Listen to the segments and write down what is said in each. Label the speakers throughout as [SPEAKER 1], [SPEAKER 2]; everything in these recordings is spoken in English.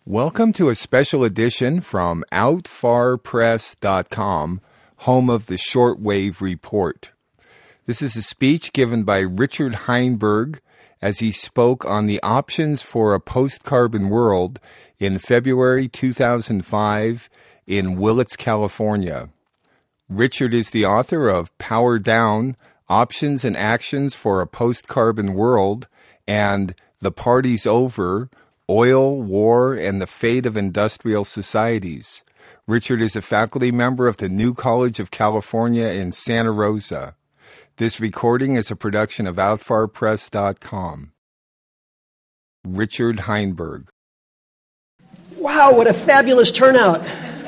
[SPEAKER 1] Welcome to a special edition from OutFarPress.com, home of the Shortwave Report. This is a speech given by Richard Heinberg as he spoke on the options for a post-carbon world in February 2005 in Willits, California. Richard is the author of Power Down, Options and Actions for a Post-Carbon World and The Party's Over, Oil, War, and the Fate of Industrial Societies. Richard is a faculty member of the New College of California in Santa Rosa. This recording is a production of OutFarPress.com. Richard Heinberg.
[SPEAKER 2] Wow, what a fabulous turnout.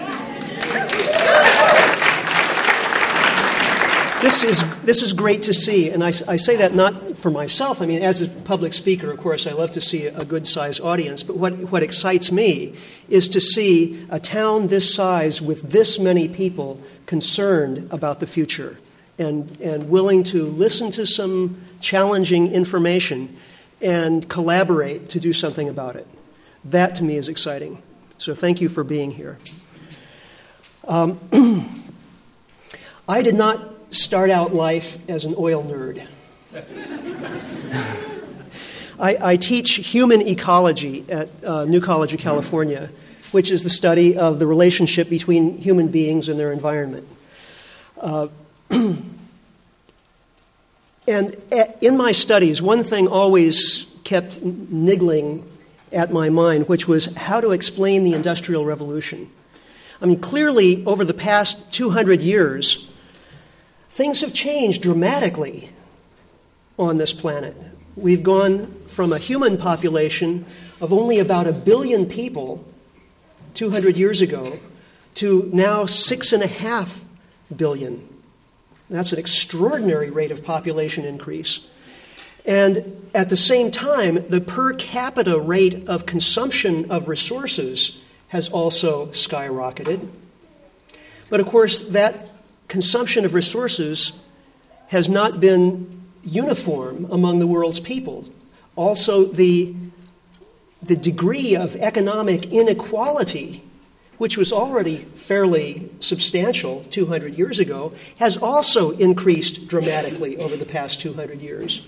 [SPEAKER 2] This is great to see, and I say that not for myself. I mean, as a public speaker, of course, I love to see a good-sized audience, but what excites me is to see a town this size with this many people concerned about the future and willing to listen to some challenging information and collaborate to do something about it. That, to me, is exciting. So thank you for being here. I did not start out life as an oil nerd. I teach human ecology at New College of California, which is the study of the relationship between human beings and their environment. And in my studies, one thing always kept niggling at my mind, which was how to explain the Industrial Revolution. I mean, clearly, over the past 200 years, things have changed dramatically on this planet. We've gone from a human population of only about 1 billion people 200 years ago to now 6.5 billion. That's an extraordinary rate of population increase. And at the same time, the per capita rate of consumption of resources has also skyrocketed. But of course, that consumption of resources has not been uniform among the world's people. Also, the degree of economic inequality, which was already fairly substantial 200 years ago, has also increased dramatically over the past 200 years.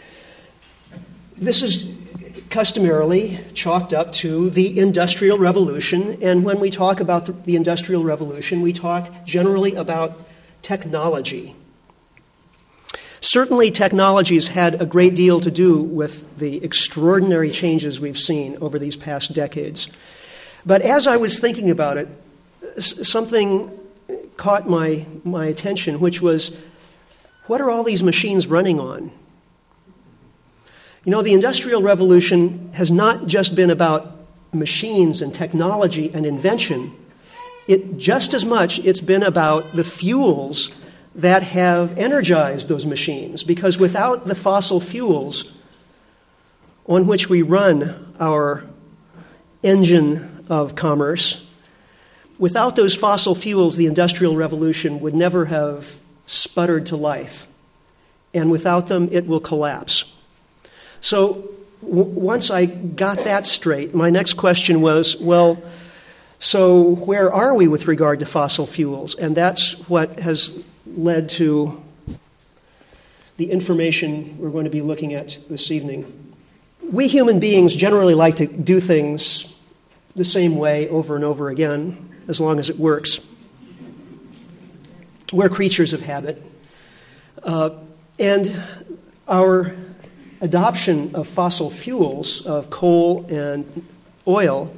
[SPEAKER 2] This is customarily chalked up to the Industrial Revolution, and when we talk about the Industrial Revolution, we talk generally about technology. Certainly, technology has had a great deal to do with the extraordinary changes we've seen over these past decades. But as I was thinking about it, something caught my attention, which was, what are all these machines running on? You know, the Industrial Revolution has not just been about machines and technology and invention. Just as much, it's been about the fuels that have energized those machines. Because without the fossil fuels on which we run our engine of commerce, without those fossil fuels, the Industrial Revolution would never have sputtered to life. And without them, it will collapse. So once I got that straight, my next question was, well, so where are we with regard to fossil fuels? And that's what has led to the information we're going to be looking at this evening. We human beings generally like to do things the same way over and over again, as long as it works. We're creatures of habit. And our adoption of fossil fuels, of coal and oil,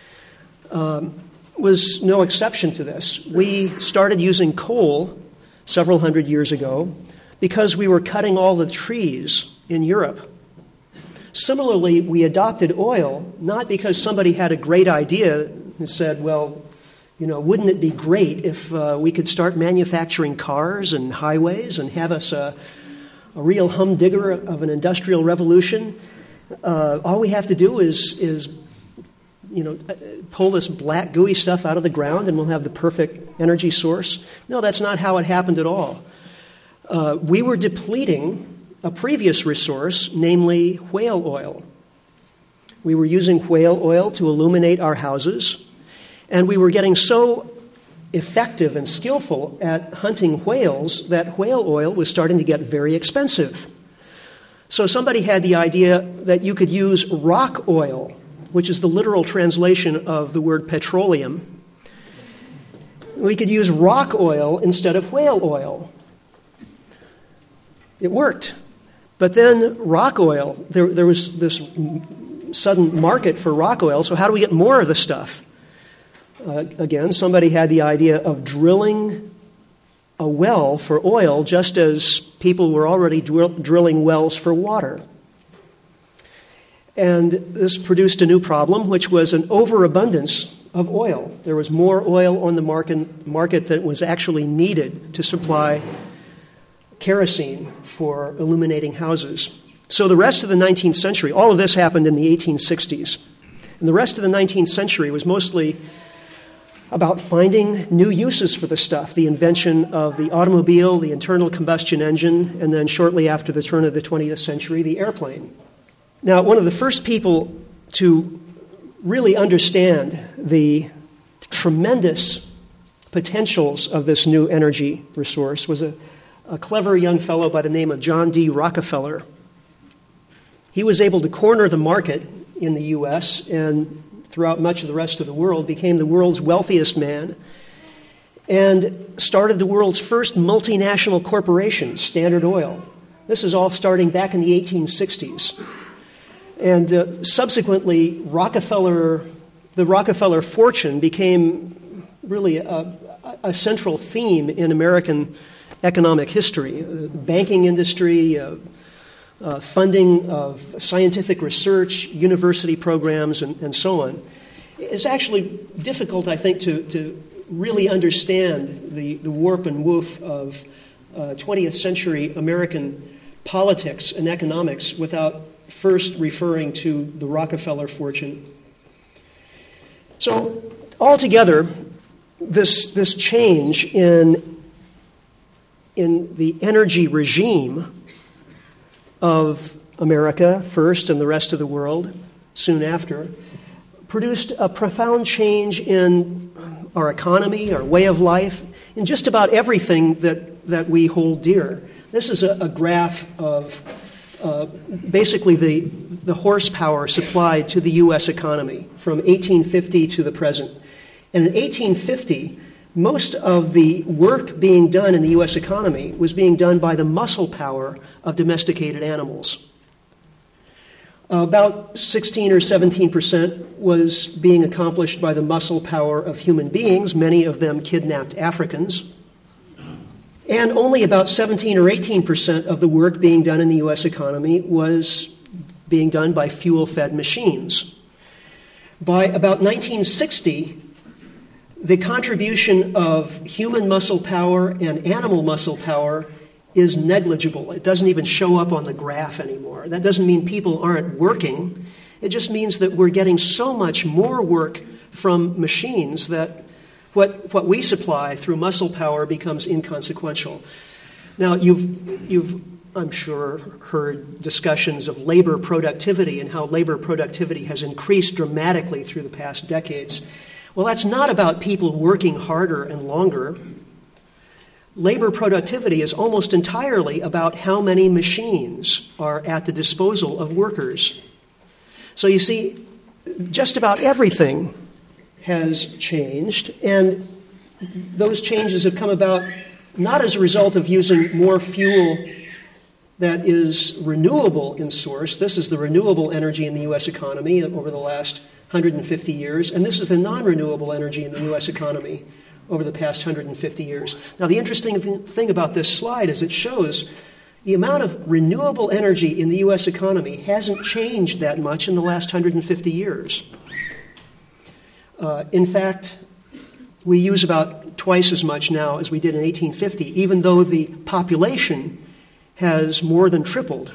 [SPEAKER 2] was no exception to this. We started using coal several hundred years ago because we were cutting all the trees in Europe. Similarly, we adopted oil not because somebody had a great idea and said, well, you know, wouldn't it be great if we could start manufacturing cars and highways and have us a real humdinger of an industrial revolution? All we have to do is pull this black gooey stuff out of the ground and we'll have the perfect energy source. No, that's not how it happened at all. We were depleting a previous resource, namely whale oil. We were using whale oil to illuminate our houses, and we were getting so effective and skillful at hunting whales that whale oil was starting to get very expensive. So somebody had the idea that you could use rock oil, which is the literal translation of the word petroleum. We could use rock oil instead of whale oil. It worked. But then rock oil, there was this sudden market for rock oil, so how do we get more of the stuff? Again, somebody had the idea of drilling a well for oil just as people were already drilling wells for water. And this produced a new problem, which was an overabundance of oil. There was more oil on the market than was actually needed to supply kerosene for illuminating houses. So the rest of the 19th century, all of this happened in the 1860s. And the rest of the 19th century was mostly about finding new uses for the stuff, the invention of the automobile, the internal combustion engine, and then shortly after the turn of the 20th century, the airplane. Now, one of the first people to really understand the tremendous potentials of this new energy resource was a clever young fellow by the name of John D. Rockefeller. He was able to corner the market in the U.S. and throughout much of the rest of the world, became the world's wealthiest man, and started the world's first multinational corporation, Standard Oil. This is all starting back in the 1860s. And subsequently, the Rockefeller fortune became really a central theme in American economic history. The banking industry, funding of scientific research, university programs, and so on. It's actually difficult, I think, to really understand the warp and woof of 20th century American politics and economics without first referring to the Rockefeller fortune. So altogether, this change in the energy regime of America first and the rest of the world soon after produced a profound change in our economy, our way of life, in just about everything that we hold dear. This is a graph of basically the horsepower supplied to the U.S. economy from 1850 to the present. And in 1850, most of the work being done in the U.S. economy was being done by the muscle power of domesticated animals. About 16 or 17% was being accomplished by the muscle power of human beings, many of them kidnapped Africans. And only about 17 or 18% of the work being done in the U.S. economy was being done by fuel-fed machines. By about 1960, the contribution of human muscle power and animal muscle power is negligible. It doesn't even show up on the graph anymore. That doesn't mean people aren't working. It just means that we're getting so much more work from machines that what we supply through muscle power becomes inconsequential. Now, you've I'm sure, heard discussions of labor productivity and how labor productivity has increased dramatically through the past decades. Well, that's not about people working harder and longer. Labor productivity is almost entirely about how many machines are at the disposal of workers. So you see, just about everything has changed, and those changes have come about not as a result of using more fuel that is renewable in source. This is the renewable energy in the U.S. economy over the last 150 years, and this is the non-renewable energy in the U.S. economy over the past 150 years. Now, the interesting thing about this slide is it shows the amount of renewable energy in the U.S. economy hasn't changed that much in the last 150 years. In fact, we use about twice as much now as we did in 1850, even though the population has more than tripled.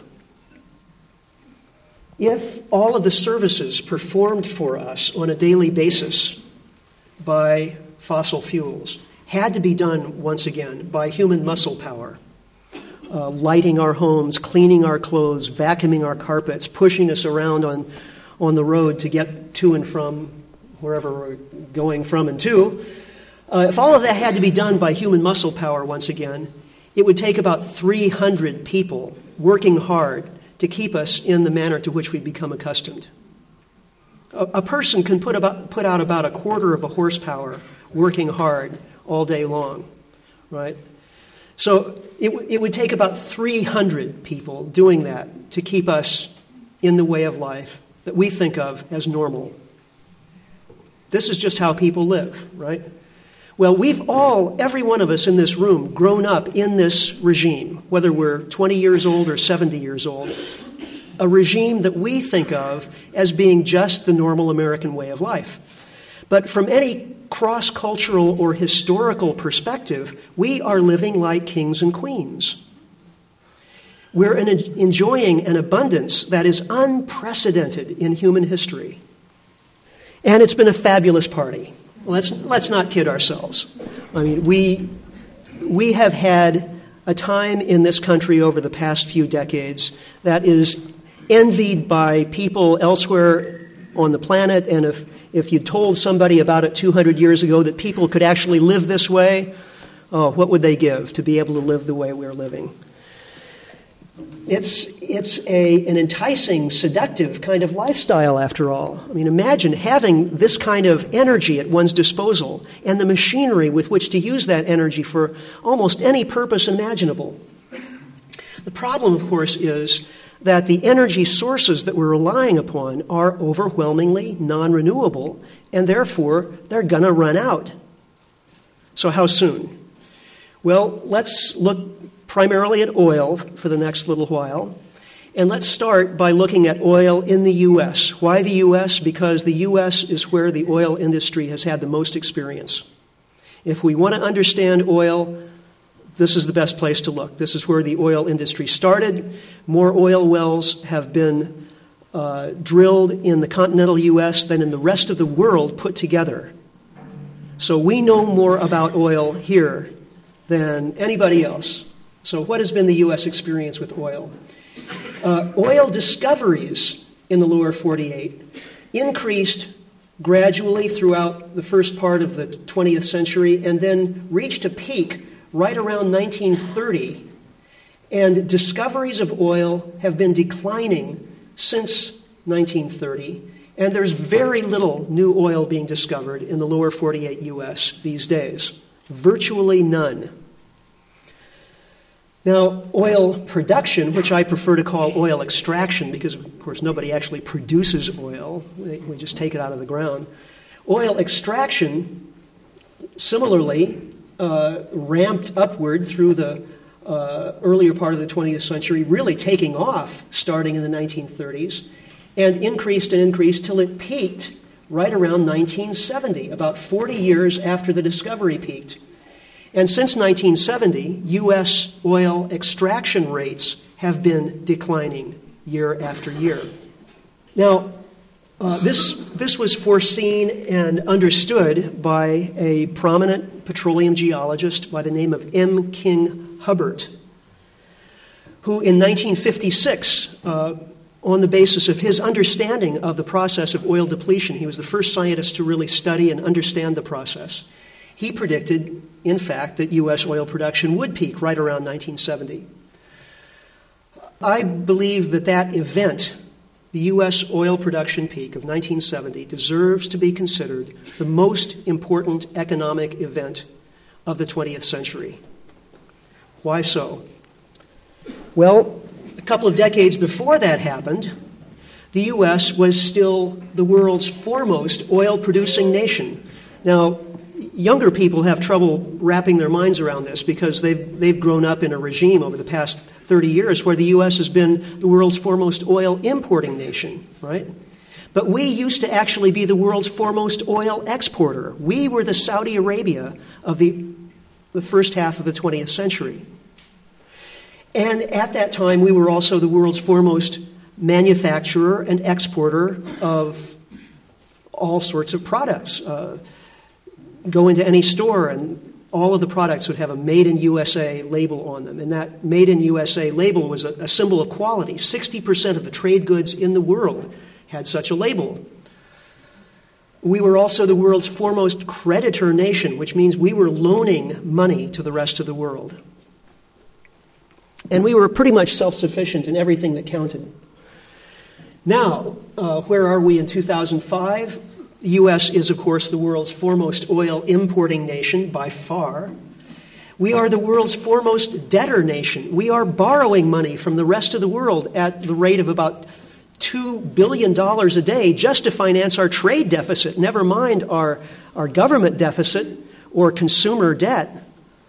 [SPEAKER 2] If all of the services performed for us on a daily basis by fossil fuels had to be done once again by human muscle power, lighting our homes, cleaning our clothes, vacuuming our carpets, pushing us around on the road to get to and from wherever we're going from and to, if all of that had to be done by human muscle power once again, it would take about 300 people working hard to keep us in the manner to which we become accustomed. A person can put out about a quarter of a horsepower working hard all day long, right? So it would take about 300 people doing that to keep us in the way of life that we think of as normal. This is just how people live, right? Well, we've all, every one of us in this room, grown up in this regime, whether we're 20 years old or 70 years old, a regime that we think of as being just the normal American way of life. But from any cross-cultural or historical perspective, we are living like kings and queens. We're enjoying an abundance that is unprecedented in human history. And it's been a fabulous party. Let's not kid ourselves. I mean, we have had a time in this country over the past few decades that is envied by people elsewhere on the planet, and if you told somebody about it 200 years ago that people could actually live this way, what would they give to be able to live the way we're living? It's an enticing, seductive kind of lifestyle, after all. I mean, imagine having this kind of energy at one's disposal and the machinery with which to use that energy for almost any purpose imaginable. The problem, of course, is that the energy sources that we're relying upon are overwhelmingly non-renewable, and therefore they're going to run out. So how soon? Well, let's look primarily at oil for the next little while. And let's start by looking at oil in the U.S. Why the U.S.? Because the U.S. is where the oil industry has had the most experience. If we want to understand oil, this is the best place to look. This is where the oil industry started. More oil wells have been drilled in the continental U.S. than in the rest of the world put together. So we know more about oil here than anybody else. So what has been the U.S. experience with oil? Oil discoveries in the lower 48 increased gradually throughout the first part of the 20th century and then reached a peak right around 1930. And discoveries of oil have been declining since 1930. And there's very little new oil being discovered in the lower 48 U.S. these days. Virtually none. Now, oil production, which I prefer to call oil extraction because, of course, nobody actually produces oil. We just take it out of the ground. Oil extraction, similarly, ramped upward through the earlier part of the 20th century, really taking off starting in the 1930s, and increased till it peaked right around 1970, about 40 years after the discovery peaked. And since 1970, U.S. oil extraction rates have been declining year after year. Now, this was foreseen and understood by a prominent petroleum geologist by the name of M. King Hubbert, who in 1956, on the basis of his understanding of the process of oil depletion, he was the first scientist to really study and understand the process. He predicted, in fact, that U.S. oil production would peak right around 1970. I believe that event, the U.S. oil production peak of 1970, deserves to be considered the most important economic event of the 20th century. Why so? Well, a couple of decades before that happened, the U.S. was still the world's foremost oil-producing nation. Now, younger people have trouble wrapping their minds around this because they've grown up in a regime over the past 30 years where the U.S. has been the world's foremost oil importing nation, right? But we used to actually be the world's foremost oil exporter. We were the Saudi Arabia of the first half of the 20th century. And at that time, we were also the world's foremost manufacturer and exporter of all sorts of products. Go into any store and all of the products would have a Made in USA label on them. And that Made in USA label was a symbol of quality. 60% of the trade goods in the world had such a label. We were also the world's foremost creditor nation, which means we were loaning money to the rest of the world. And we were pretty much self-sufficient in everything that counted. Now, where are we in 2005? The U.S. is, of course, the world's foremost oil importing nation by far. We are the world's foremost debtor nation. We are borrowing money from the rest of the world at the rate of about $2 billion a day just to finance our trade deficit, never mind our government deficit or consumer debt.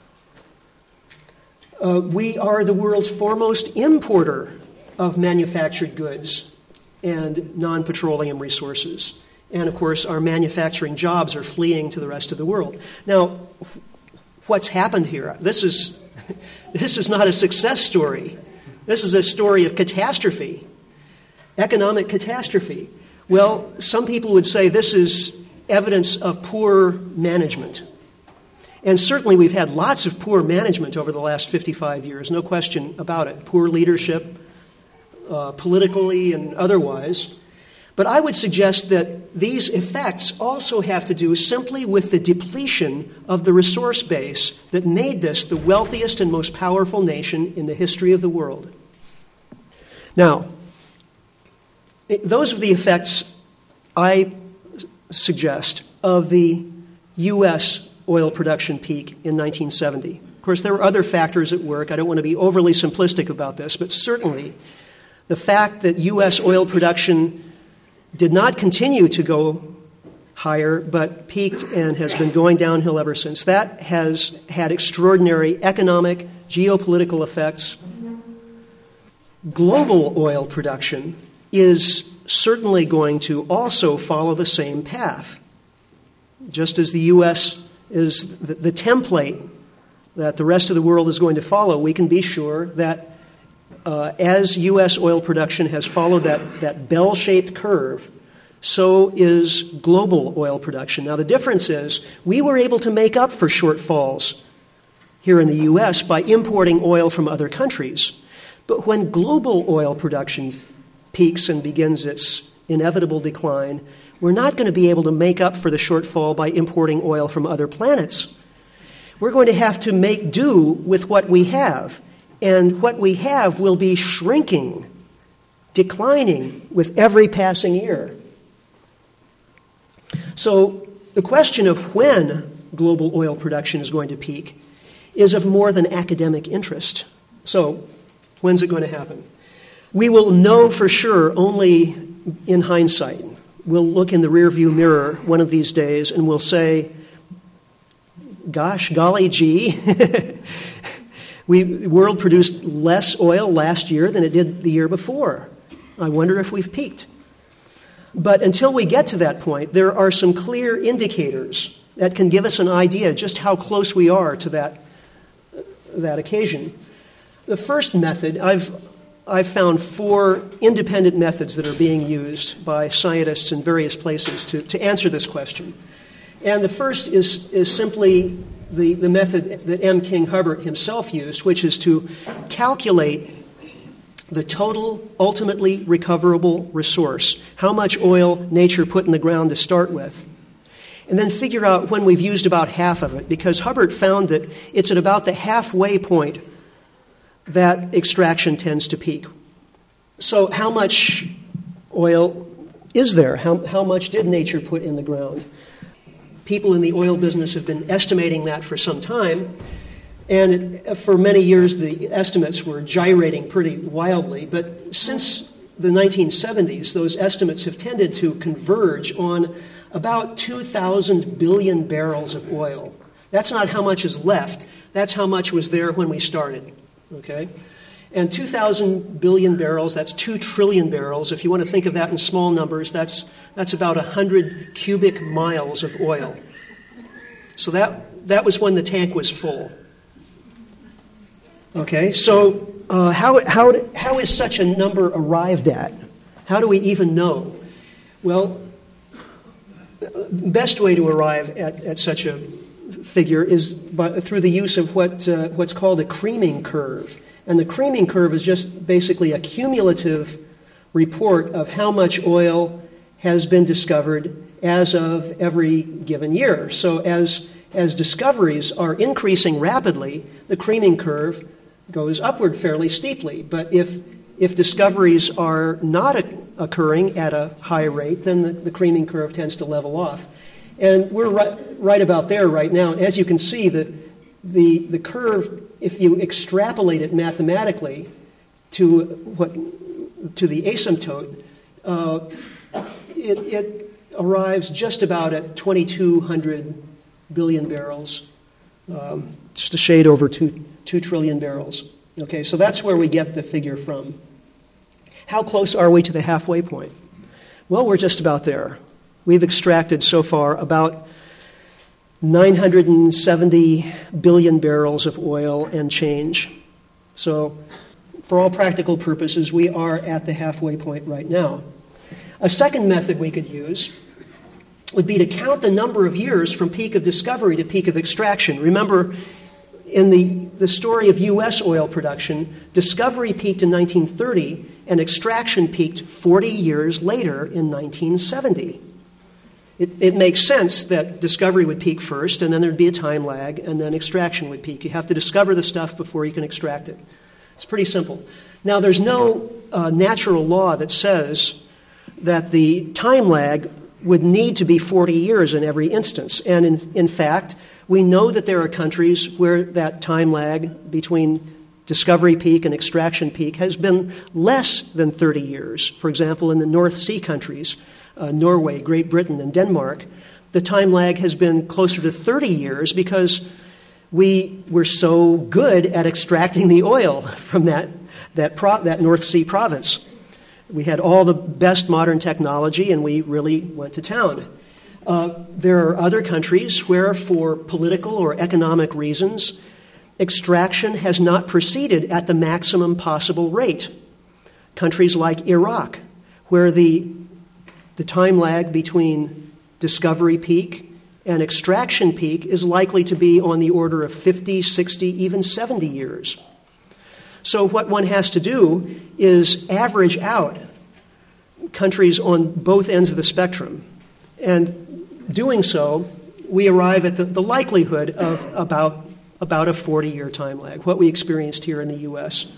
[SPEAKER 2] We are the world's foremost importer of manufactured goods and non-petroleum resources. And, of course, our manufacturing jobs are fleeing to the rest of the world. Now, what's happened here? This is not a success story. This is a story of catastrophe, economic catastrophe. Well, some people would say this is evidence of poor management. And certainly we've had lots of poor management over the last 55 years, no question about it. Poor leadership, politically and otherwise. But I would suggest that these effects also have to do simply with the depletion of the resource base that made this the wealthiest and most powerful nation in the history of the world. Now, those are the effects I suggest of the U.S. oil production peak in 1970. Of course, there were other factors at work. I don't want to be overly simplistic about this, but certainly the fact that U.S. oil production did not continue to go higher, but peaked and has been going downhill ever since. That has had extraordinary economic, geopolitical effects. Global oil production is certainly going to also follow the same path. Just as the U.S. is the template that the rest of the world is going to follow, we can be sure that as U.S. oil production has followed that bell-shaped curve, so is global oil production. Now, the difference is we were able to make up for shortfalls here in the U.S. by importing oil from other countries. But when global oil production peaks and begins its inevitable decline, we're not going to be able to make up for the shortfall by importing oil from other planets. We're going to have to make do with what we have. And what we have will be shrinking, declining with every passing year. So the question of when global oil production is going to peak is of more than academic interest. So when's it going to happen? We will know for sure only in hindsight. We'll look in the rearview mirror one of these days and we'll say, gosh, golly gee, the world produced less oil last year than it did the year before. I wonder if we've peaked. But until we get to that point, there are some clear indicators that can give us an idea just how close we are to that occasion. The first method, I've found 4 independent methods that are being used by scientists in various places to answer this question. And the first is simply the method that M. King Hubbert himself used, which is to calculate the total ultimately recoverable resource, how much oil nature put in the ground to start with, and then figure out when we've used about half of it, because Hubbert found that it's at about the halfway point that extraction tends to peak. So how much oil is there? How much did nature put in the ground? People in the oil business have been estimating that for some time, and for many years the estimates were gyrating pretty wildly. But since the 1970s, those estimates have tended to converge on about 2,000 billion barrels of oil. That's not how much is left. That's how much was there when we started. Okay? And 2,000 billion barrels, that's 2 trillion barrels. If you want to think of that in small numbers, that's about 100 cubic miles of oil. So that was when the tank was full. Okay, so how is such a number arrived at? How do we even know? Well, best way to arrive at such a figure is through the use of what's called a creaming curve. And the creaming curve is just basically a cumulative report of how much oil has been discovered as of every given year. So as discoveries are increasing rapidly, the creaming curve goes upward fairly steeply. But if discoveries are not occurring at a high rate, then the creaming curve tends to level off. And we're right about there right now. And as you can see, the curve, if you extrapolate it mathematically to the asymptote, it arrives just about at 2,200 billion barrels, just a shade over 2 trillion barrels. Okay, so that's where we get the figure from. How close are we to the halfway point? Well, we're just about there. We've extracted so far about 970 billion barrels of oil and change. So, for all practical purposes, we are at the halfway point right now. A second method we could use would be to count the number of years from peak of discovery to peak of extraction. Remember, in the story of U.S. oil production, discovery peaked in 1930 and extraction peaked 40 years later in 1970. It makes sense that discovery would peak first, and then there'd be a time lag, and then extraction would peak. You have to discover the stuff before you can extract it. It's pretty simple. Now, there's no natural law that says that the time lag would need to be 40 years in every instance. And in fact, we know that there are countries where that time lag between discovery peak and extraction peak has been less than 30 years. For example, in the North Sea countries, Norway, Great Britain, and Denmark, the time lag has been closer to 30 years because we were so good at extracting the oil from that North Sea province. We had all the best modern technology, and we really went to town. There are other countries where, for political or economic reasons, extraction has not proceeded at the maximum possible rate. Countries like Iraq, where the time lag between discovery peak and extraction peak is likely to be on the order of 50, 60, even 70 years. So what one has to do is average out countries on both ends of the spectrum. And doing so, we arrive at the likelihood of about a 40-year time lag, what we experienced here in the U.S.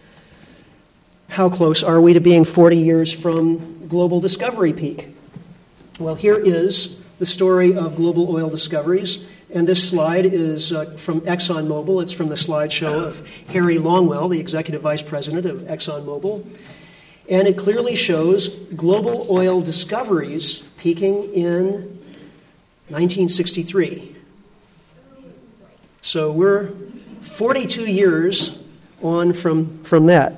[SPEAKER 2] How close are we to being 40 years from global discovery peak? Well, here is the story of global oil discoveries. And this slide is from ExxonMobil. It's from the slideshow of Harry Longwell, the executive vice president of ExxonMobil. And it clearly shows global oil discoveries peaking in 1963. So we're 42 years on from that.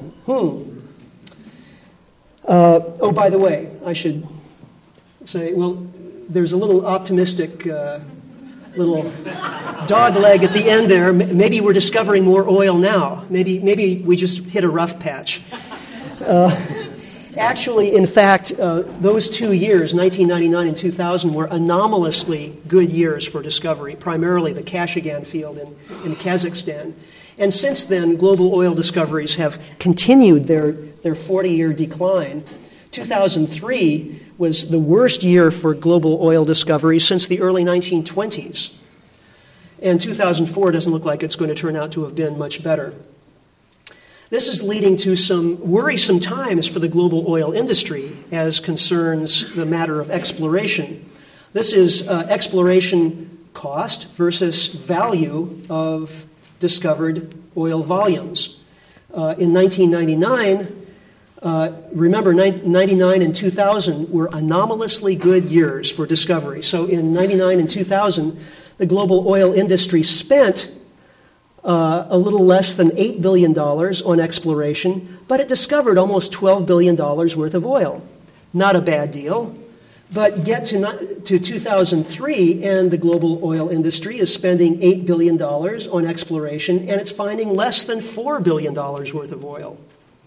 [SPEAKER 2] Oh, by the way, I should say, well, there's a little optimistic little dog leg at the end there. Maybe we're discovering more oil now. Maybe we just hit a rough patch. Actually, in fact, those 2 years, 1999 and 2000, were anomalously good years for discovery, primarily the Kashagan field in Kazakhstan. And since then, global oil discoveries have continued their 40-year decline. 2003 was the worst year for global oil discoveries since the early 1920s. And 2004 doesn't look like it's going to turn out to have been much better. This is leading to some worrisome times for the global oil industry as concerns the matter of exploration. This is exploration cost versus value of discovered oil volumes. In 1999, remember, 99 and 2000 were anomalously good years for discovery. So in 99 and 2000, the global oil industry spent a little less than $8 billion on exploration, but it discovered almost $12 billion worth of oil. Not a bad deal. But get to 2003, and the global oil industry is spending $8 billion on exploration, and it's finding less than $4 billion worth of oil.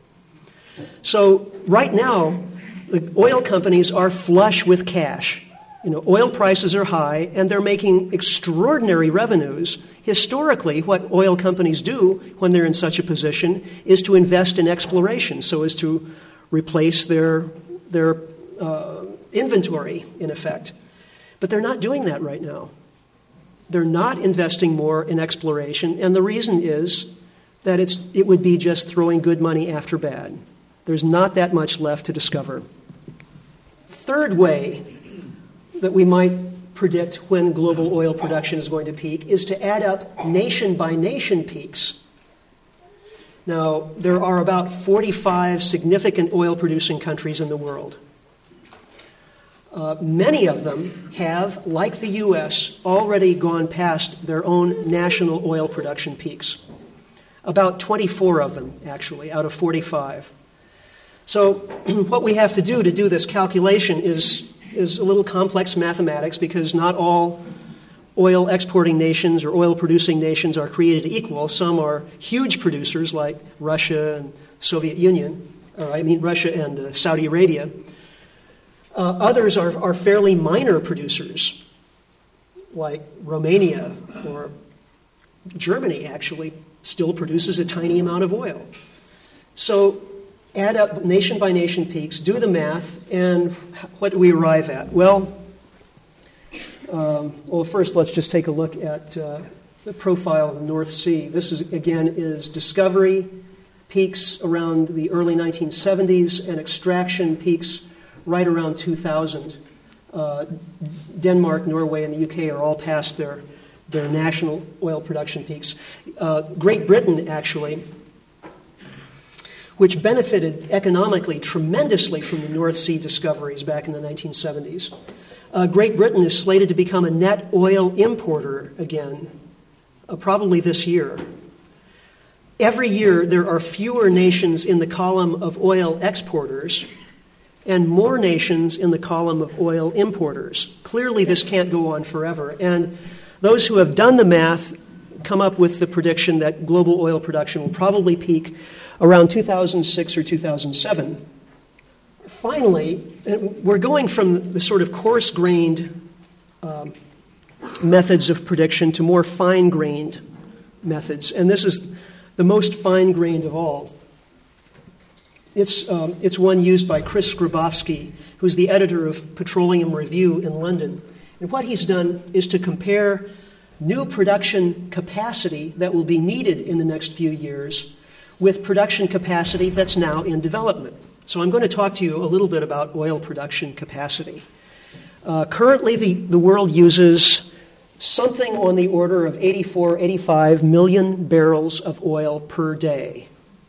[SPEAKER 2] So right now, the oil companies are flush with cash. Oil prices are high, and they're making extraordinary revenues. Historically, what oil companies do when they're in such a position is to invest in exploration so as to replace their inventory, in effect. But they're not doing that right now. They're not investing more in exploration, and the reason is that it would be just throwing good money after bad. There's not that much left to discover. Third way that we might predict when global oil production is going to peak is to add up nation-by-nation peaks. Now, there are about 45 significant oil-producing countries in the world. Many of them have, like the U.S., already gone past their own national oil production peaks. About 24 of them, actually, out of 45. So what we have to do this calculation is a little complex mathematics, because not all oil exporting nations or oil producing nations are created equal. Some are huge producers like Russia and Soviet Union, Russia and Saudi Arabia. Others are fairly minor producers, like Romania, or Germany actually still produces a tiny amount of oil. So add up nation-by-nation peaks, do the math, and what do we arrive at? Well, first let's just take a look at the profile of the North Sea. This is discovery peaks around the early 1970s and extraction peaks right around 2000. Denmark, Norway, and the UK are all past their national oil production peaks. Great Britain, actually, which benefited economically tremendously from the North Sea discoveries back in the 1970s. Great Britain is slated to become a net oil importer again, probably this year. Every year, there are fewer nations in the column of oil exporters and more nations in the column of oil importers. Clearly, this can't go on forever. And those who have done the math come up with the prediction that global oil production will probably peak around 2006 or 2007. Finally, we're going from the sort of coarse-grained methods of prediction to more fine-grained methods, and this is the most fine-grained of all. It's one used by Chris Grabowski, who's the editor of Petroleum Review in London. And what he's done is to compare new production capacity that will be needed in the next few years with production capacity that's now in development. So I'm going to talk to you a little bit about oil production capacity. Currently, the world uses something on the order of 85 million barrels of oil per day.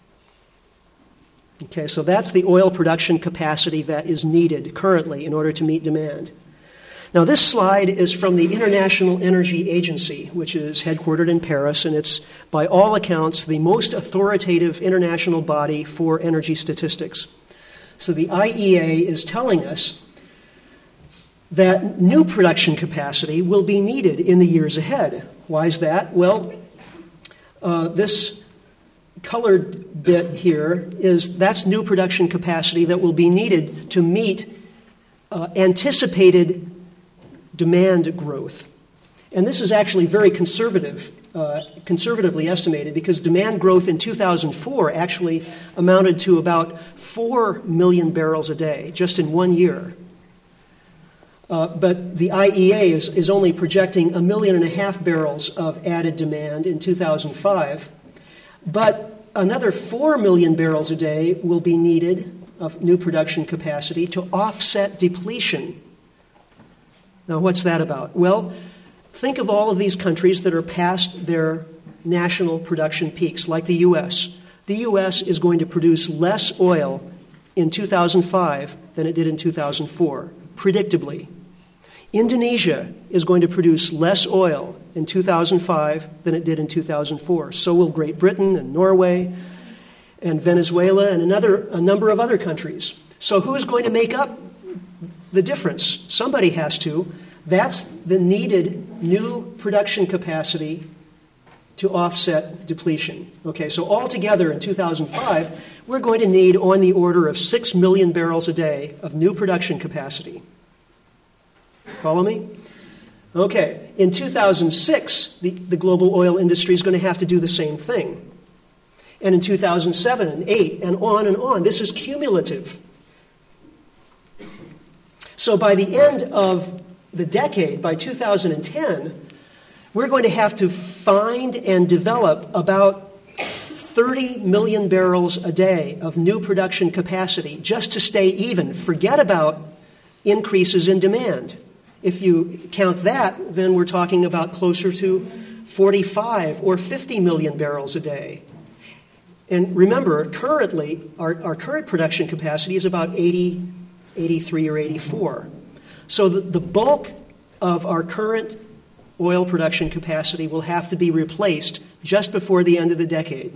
[SPEAKER 2] Okay, so that's the oil production capacity that is needed currently in order to meet demand. Now, this slide is from the International Energy Agency, which is headquartered in Paris, and it's, by all accounts, the most authoritative international body for energy statistics. So the IEA is telling us that new production capacity will be needed in the years ahead. Why is that? Well, this colored bit here that's new production capacity that will be needed to meet anticipated demand growth. And this is actually very conservatively estimated, because demand growth in 2004 actually amounted to about 4 million barrels a day, just in 1 year. But the IEA is only projecting 1.5 million barrels of added demand in 2005. But another 4 million barrels a day will be needed of new production capacity to offset depletion. Now, what's that about? Well, think of all of these countries that are past their national production peaks, like the U.S. The U.S. is going to produce less oil in 2005 than it did in 2004, predictably. Indonesia is going to produce less oil in 2005 than it did in 2004. So will Great Britain and Norway and Venezuela and a number of other countries. So who's going to make up the difference? Somebody has to. That's the needed new production capacity to offset depletion. Okay, so altogether in 2005, we're going to need on the order of 6 million barrels a day of new production capacity. Follow me? Okay, in 2006, the global oil industry is going to have to do the same thing. and in 2007 and 2008, and on and on. This is cumulative. So by the end of the decade, by 2010, we're going to have to find and develop about 30 million barrels a day of new production capacity just to stay even. Forget about increases in demand. If you count that, then we're talking about closer to 45 or 50 million barrels a day. And remember, currently, our current production capacity is about 80, 83 or 84. So the bulk of our current oil production capacity will have to be replaced just before the end of the decade.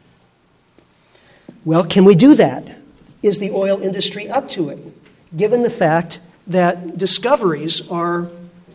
[SPEAKER 2] Well, can we do that? Is the oil industry up to it, given the fact that discoveries are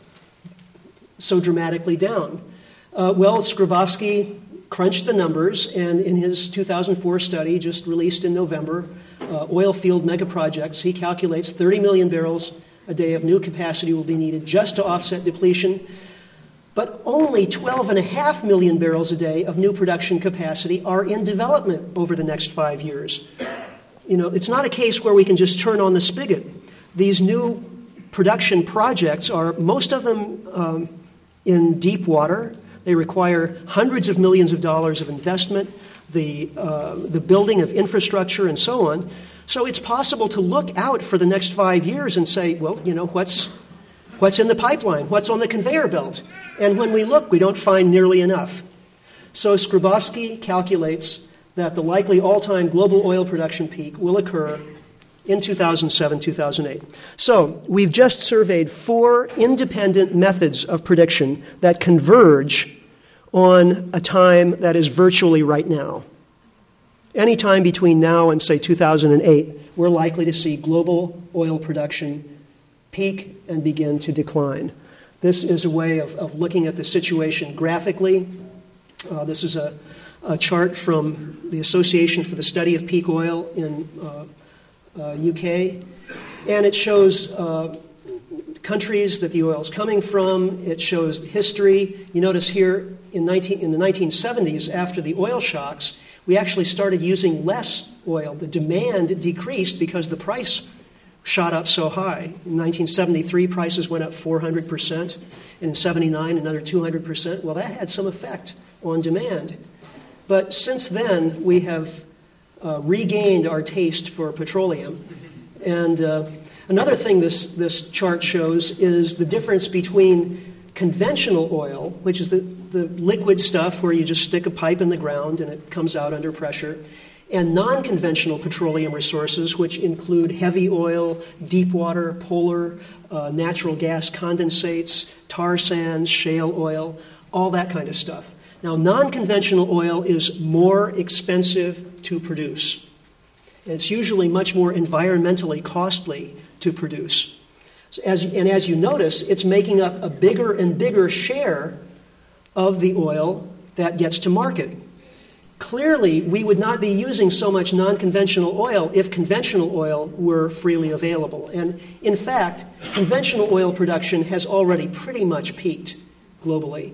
[SPEAKER 2] so dramatically down? Well, Skrybowski crunched the numbers, and in his 2004 study, just released in November, Oil Field Megaprojects, he calculates 30 million barrels a day of new capacity will be needed just to offset depletion, but only 12.5 million barrels a day of new production capacity are in development over the next 5 years. It's not a case where we can just turn on the spigot. These new production projects are, most of them in deep water. They require hundreds of millions of dollars of investment, the building of infrastructure, and so on. So it's possible to look out for the next 5 years and say, well, what's in the pipeline? What's on the conveyor belt? And when we look, we don't find nearly enough. So Skrybowski calculates that the likely all-time global oil production peak will occur in 2007, 2008. So we've just surveyed 4 independent methods of prediction that converge on a time that is virtually right now. Any time between now and, say, 2008, we're likely to see global oil production peak and begin to decline. This is a way of looking at the situation graphically. This is a chart from the Association for the Study of Peak Oil in UK, and it shows countries that the oil is coming from. It shows the history. You notice here in the 1970s, after the oil shocks, we actually started using less oil. The demand decreased because the price shot up so high. In 1973, prices went up 400%, and in 79, another 200%. Well, that had some effect on demand. But since then, we have regained our taste for petroleum. And another thing this chart shows is the difference between conventional oil, which is the liquid stuff where you just stick a pipe in the ground and it comes out under pressure, and non-conventional petroleum resources, which include heavy oil, deep water, polar, natural gas condensates, tar sands, shale oil, all that kind of stuff. Now, non-conventional oil is more expensive to produce. It's usually much more environmentally costly to produce. As you notice, it's making up a bigger and bigger share of the oil that gets to market. Clearly, we would not be using so much non-conventional oil if conventional oil were freely available. And in fact, conventional oil production has already pretty much peaked globally.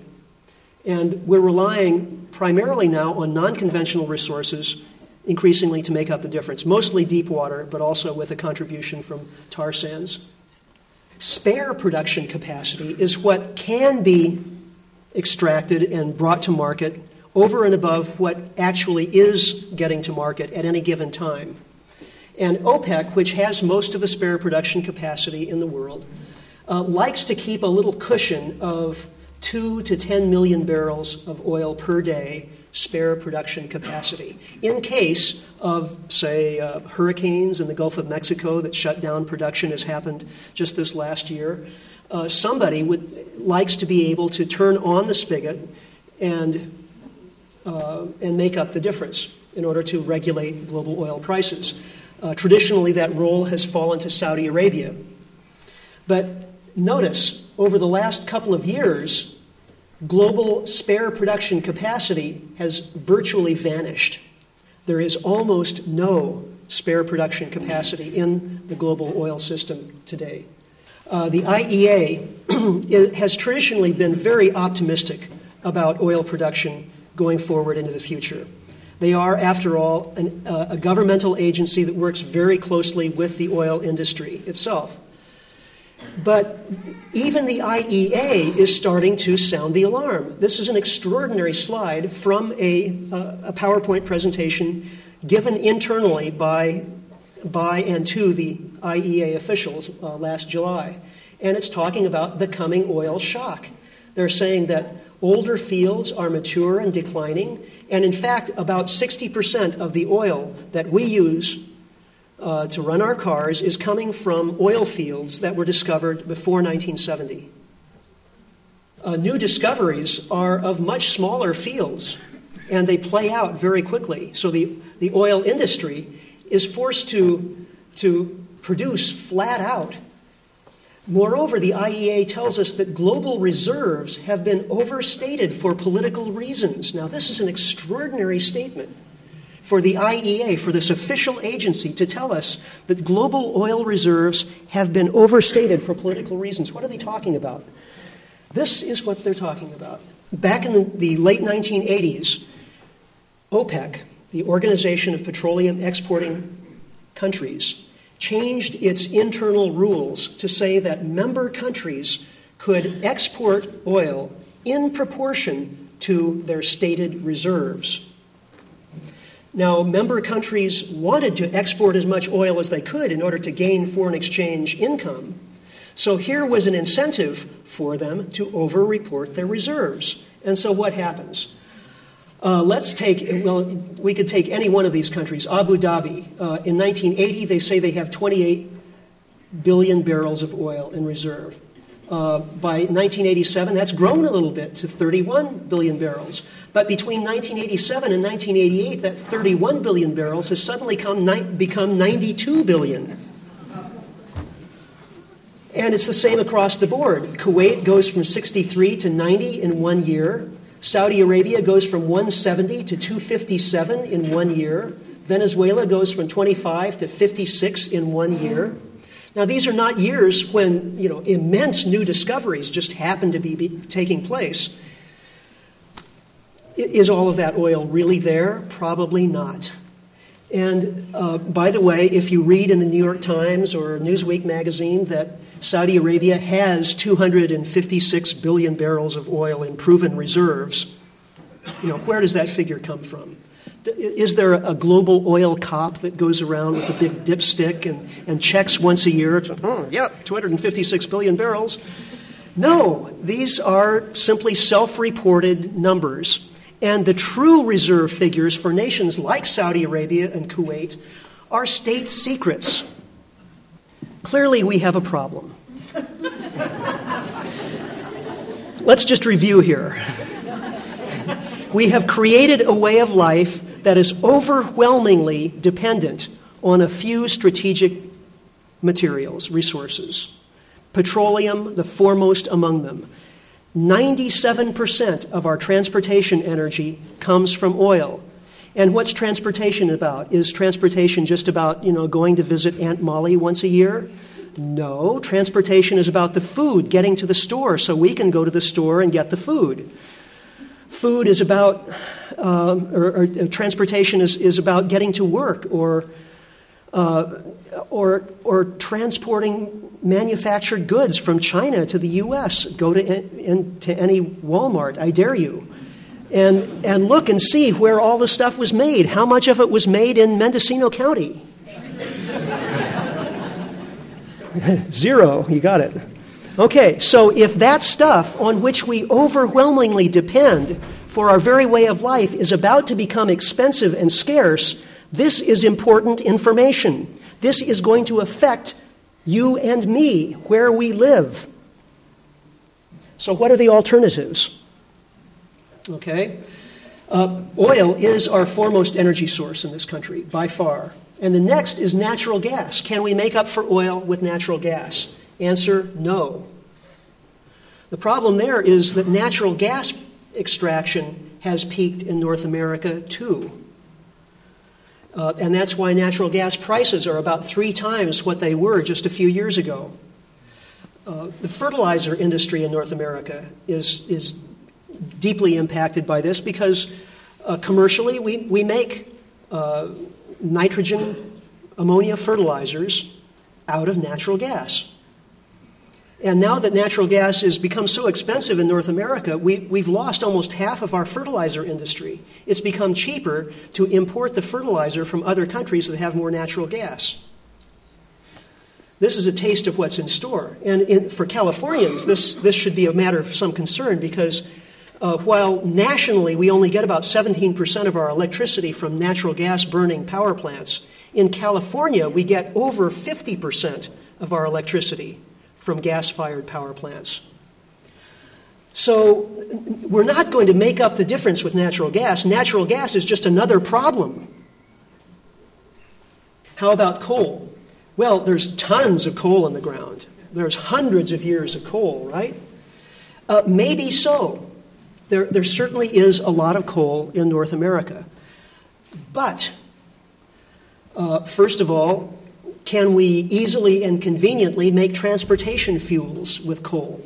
[SPEAKER 2] And we're relying primarily now on non-conventional resources increasingly to make up the difference, mostly deep water, but also with a contribution from tar sands. Spare production capacity is what can be extracted and brought to market over and above what actually is getting to market at any given time. And OPEC, which has most of the spare production capacity in the world, likes to keep a little cushion of 2 to 10 million barrels of oil per day spare production capacity in case of, say, hurricanes in the Gulf of Mexico that shut down production, as happened just this last year. Somebody likes to be able to turn on the spigot and make up the difference in order to regulate global oil prices. Traditionally, that role has fallen to Saudi Arabia. But notice, over the last couple of years, global spare production capacity has virtually vanished. There is almost no spare production capacity in the global oil system today. The IEA has traditionally been very optimistic about oil production going forward into the future. They are, after all, a governmental agency that works very closely with the oil industry itself. But even the IEA is starting to sound the alarm. This is an extraordinary slide from a PowerPoint presentation given internally by and to the IEA officials last July. And it's talking about the coming oil shock. They're saying that older fields are mature and declining, and in fact, about 60% of the oil that we use to run our cars is coming from oil fields that were discovered before 1970. New discoveries are of much smaller fields, and they play out very quickly. So the oil industry is forced to produce flat out. Moreover, the IEA tells us that global reserves have been overstated for political reasons. Now, this is an extraordinary statement for the IEA, for this official agency, to tell us that global oil reserves have been overstated for political reasons. What are they talking about? This is what they're talking about. Back in the late 1980s, OPEC, the Organization of Petroleum Exporting Countries, changed its internal rules to say that member countries could export oil in proportion to their stated reserves. Now, member countries wanted to export as much oil as they could in order to gain foreign exchange income. So here was an incentive for them to over-report their reserves. And so what happens? We could take any one of these countries. Abu Dhabi. In 1980, they say they have 28 billion barrels of oil in reserve. By 1987, that's grown a little bit to 31 billion barrels. But between 1987 and 1988, that 31 billion barrels has suddenly become 92 billion. And it's the same across the board. Kuwait goes from 63 to 90 in 1 year. Saudi Arabia goes from 170 to 257 in 1 year. Venezuela goes from 25 to 56 in 1 year. Now, these are not years when, immense new discoveries just happen to be taking place. Is all of that oil really there? Probably not. And by the way, if you read in the New York Times or Newsweek magazine that Saudi Arabia has 256 billion barrels of oil in proven reserves, where does that figure come from? Is there a global oil cop that goes around with a big dipstick and checks once a year? 256 billion barrels. No, these are simply self-reported numbers. And the true reserve figures for nations like Saudi Arabia and Kuwait are state secrets. Clearly, we have a problem. Let's just review here. We have created a way of life that is overwhelmingly dependent on a few strategic materials, resources. Petroleum, the foremost among them. 97% of our transportation energy comes from oil. And what's transportation about? Is transportation just about, going to visit Aunt Molly once a year? No, transportation is about the food, getting to the store so we can go to the store and get the food. Food is about, transportation is about getting to work or transporting manufactured goods from China to the U.S. Go to any Walmart, I dare you, and look and see where all the stuff was made. How much of it was made in Mendocino County? 0, you got it. Okay, so if that stuff on which we overwhelmingly depend for our very way of life is about to become expensive and scarce, this is important information. This is going to affect you and me, where we live. So what are the alternatives? Okay. Oil is our foremost energy source in this country, by far. And the next is natural gas. Can we make up for oil with natural gas? Answer, no. The problem there is that natural gas extraction has peaked in North America, too. And that's why natural gas prices are about 3 times what they were just a few years ago. The fertilizer industry in North America is deeply impacted by this because Commercially, we make nitrogen ammonia fertilizers out of natural gas. And now that natural gas has become so expensive in North America, we've lost almost half of our fertilizer industry. It's become cheaper to import the fertilizer from other countries that have more natural gas. This is a taste of what's in store. And for Californians, this should be a matter of some concern because while nationally we only get about 17% of our electricity from natural gas burning power plants, in California we get over 50% of our electricity from gas-fired power plants. So we're not going to make up the difference with natural gas. Natural gas is just another problem. How about coal? Well, there's tons of coal in the ground. There's hundreds of years of coal, right? Maybe so. There certainly is a lot of coal in North America. But, first of all, can we easily and conveniently make transportation fuels with coal?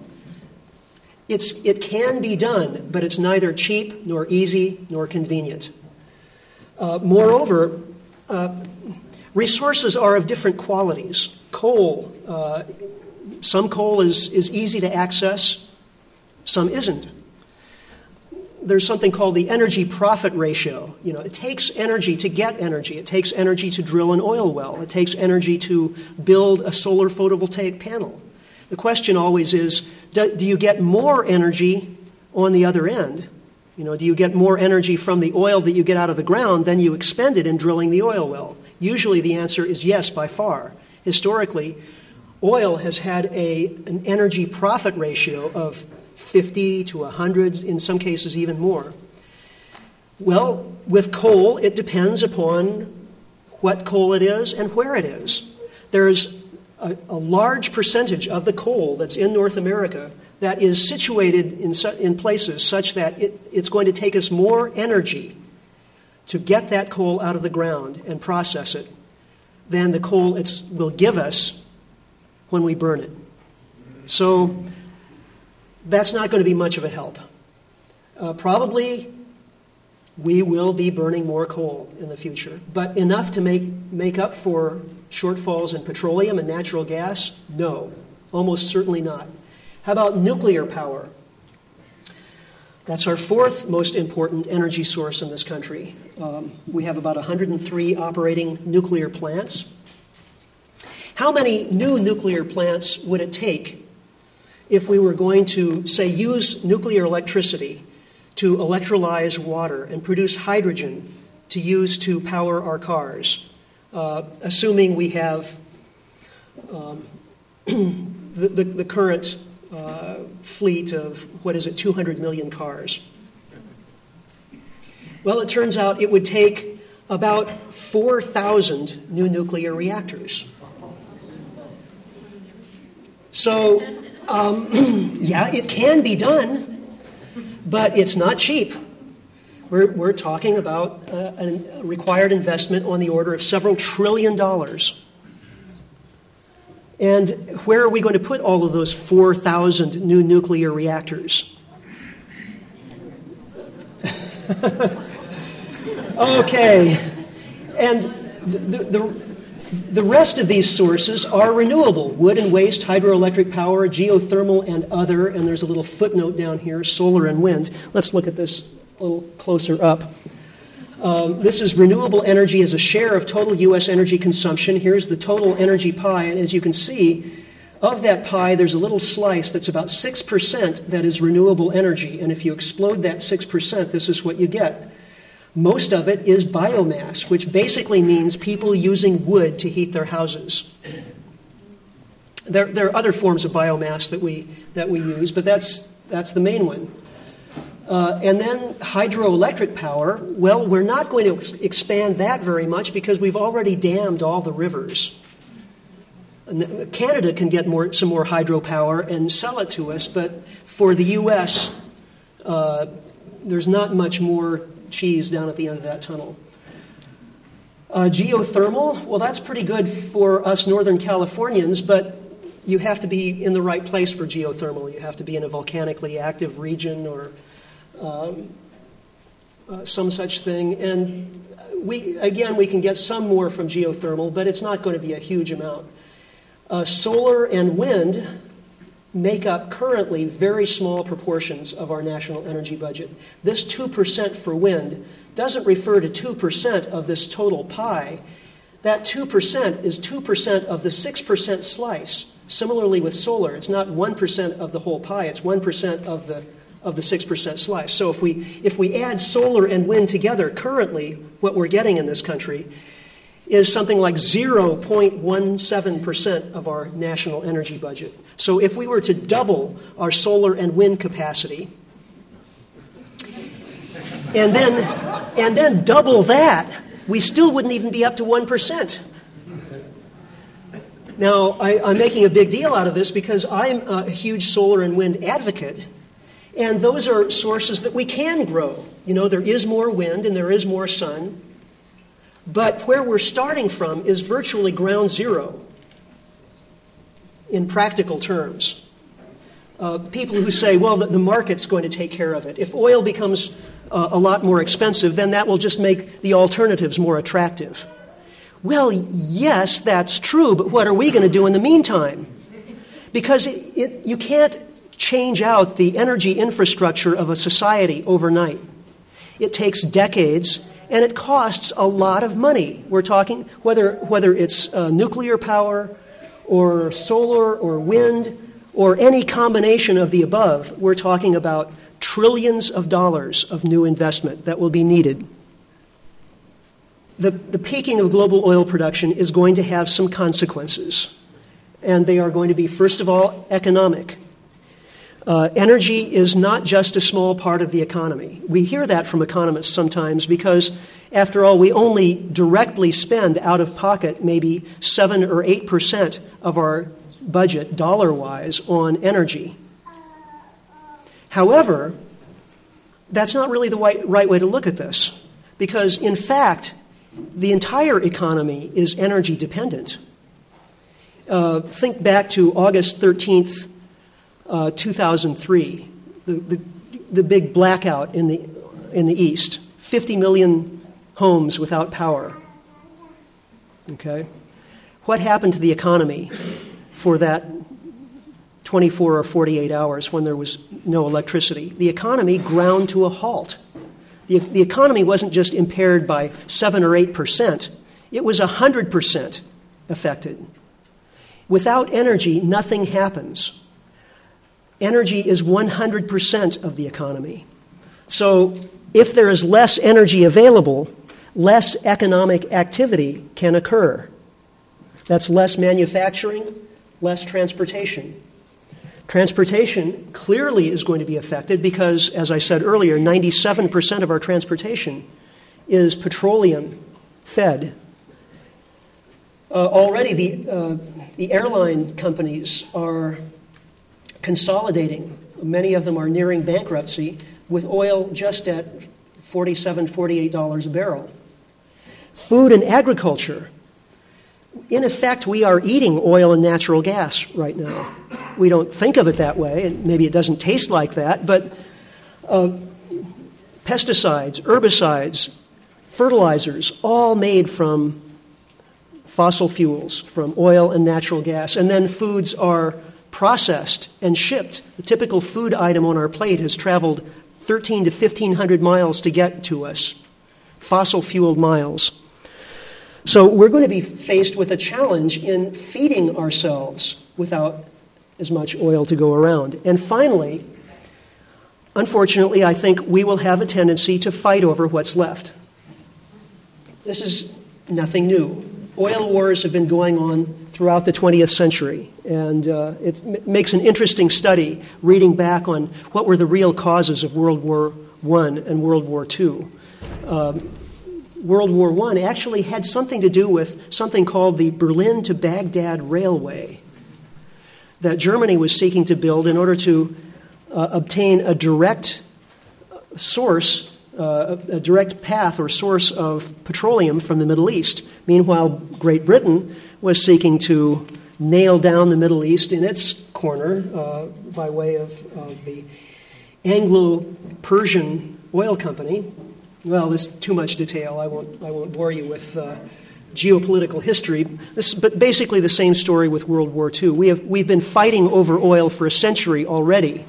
[SPEAKER 2] It can be done, but it's neither cheap nor easy nor convenient. Moreover, resources are of different qualities. Coal, some coal is easy to access, some isn't. There's something called the energy profit ratio. It takes energy to get energy. It takes energy to drill an oil well. It takes energy to build a solar photovoltaic panel. The question always is, do you get more energy on the other end? Do you get more energy from the oil that you get out of the ground than you expended in drilling the oil well? Usually the answer is yes, by far. Historically, oil has had an energy profit ratio of 50 to 100, in some cases even more. Well, with coal, it depends upon what coal it is and where it is. There's a large percentage of the coal that's in North America that is situated in places such that it's going to take us more energy to get that coal out of the ground and process it than the coal will give us when we burn it. So that's not going to be much of a help. Probably we will be burning more coal in the future, but enough to make up for shortfalls in petroleum and natural gas? No, almost certainly not. How about nuclear power? That's our fourth most important energy source in this country. We have about 103 operating nuclear plants. How many new nuclear plants would it take if we were going to, say, use nuclear electricity to electrolyze water and produce hydrogen to use to power our cars, assuming we have the current fleet of, 200 million cars? Well, it turns out it would take about 4,000 new nuclear reactors. So, yeah, it can be done, but it's not cheap. We're talking about a required investment on the order of several $1 trillion. And where are we going to put all of those 4,000 new nuclear reactors? Okay. And the rest of these sources are renewable. Wood and waste, hydroelectric power, geothermal, and other. And there's a little footnote down here, solar and wind. Let's look at this a little closer up. This is renewable energy as a share of total U.S. energy consumption. Here's the total energy pie. And as you can see, of that pie, there's a little slice that's about 6% that is renewable energy. And if you explode that 6%, this is what you get. Most of it is biomass, which basically means people using wood to heat their houses. There are other forms of biomass that we use, but that's the main one. And then hydroelectric power, well, we're not going to expand that very much because we've already dammed all the rivers. And Canada can get some more hydropower and sell it to us, but for the U.S., there's not much more cheese down at the end of that tunnel. Geothermal, well, that's pretty good for us Northern Californians, but you have to be in the right place for geothermal. You have to be in a volcanically active region or some such thing. And we can get some more from geothermal, but it's not going to be a huge amount. Solar and wind make up currently very small proportions of our national energy budget. This 2% for wind doesn't refer to 2% of this total pie. That 2% is 2% of the 6% slice. Similarly with solar, it's not 1% of the whole pie, it's 1% of the 6% slice. So if we add solar and wind together, currently what we're getting in this country is something like 0.17% of our national energy budget. So if we were to double our solar and wind capacity, and then double that, we still wouldn't even be up to 1%. Now, I'm making a big deal out of this because I'm a huge solar and wind advocate, and those are sources that we can grow. You know, there is more wind and there is more sun, but where we're starting from is virtually ground zero in practical terms. People who say, well, the market's going to take care of it. If oil becomes a lot more expensive, then that will just make the alternatives more attractive. Well, yes, that's true, but what are we going to do in the meantime? Because you can't change out the energy infrastructure of a society overnight. It takes decades, and it costs a lot of money. We're talking, whether it's nuclear power or solar or wind or any combination of the above, we're talking about trillions of dollars of new investment that will be needed. The peaking of global oil production is going to have some consequences, and they are going to be, first of all, economic. Energy is not just a small part of the economy. We hear that from economists sometimes because, after all, we only directly spend out of pocket maybe 7 or 8% of our budget, dollar-wise, on energy. However, that's not really the right way to look at this, because, in fact, the entire economy is energy dependent. Think back to August 13th, 2003, the big blackout in the East, 50 million homes without power. Okay? What happened to the economy for that 24 or 48 hours when there was no electricity? The economy ground to a halt. The economy wasn't just impaired by 7 or 8%. It was 100% affected. Without energy, nothing happens. Energy is 100% of the economy. So if there is less energy available, less economic activity can occur. That's less manufacturing, less transportation. Transportation clearly is going to be affected because, as I said earlier, 97% of our transportation is petroleum-fed. Already the airline companies are consolidating. Many of them are nearing bankruptcy with oil just at $47, $48 a barrel. Food and agriculture. In effect, we are eating oil and natural gas right now. We don't think of it that way, and maybe it doesn't taste like that, but pesticides, herbicides, fertilizers, all made from fossil fuels, from oil and natural gas. And then foods are processed and shipped. The typical food item on our plate has traveled 1,300 to 1,500 miles to get to us, fossil-fueled miles. So we're going to be faced with a challenge in feeding ourselves without as much oil to go around. And finally, unfortunately, I think we will have a tendency to fight over what's left. This is nothing new. Oil wars have been going on throughout the 20th century, and it makes an interesting study reading back on what were the real causes of World War I and World War II. World War I actually had something to do with something called the Berlin to Baghdad Railway that Germany was seeking to build in order to obtain a direct source, a direct path or source of petroleum from the Middle East. Meanwhile, Great Britain was seeking to nail down the Middle East in its corner by way of the Anglo-Persian Oil Company, Well, this is too much detail. I won't bore you with geopolitical history. But basically the same story with World War II. We've been fighting over oil for a century already.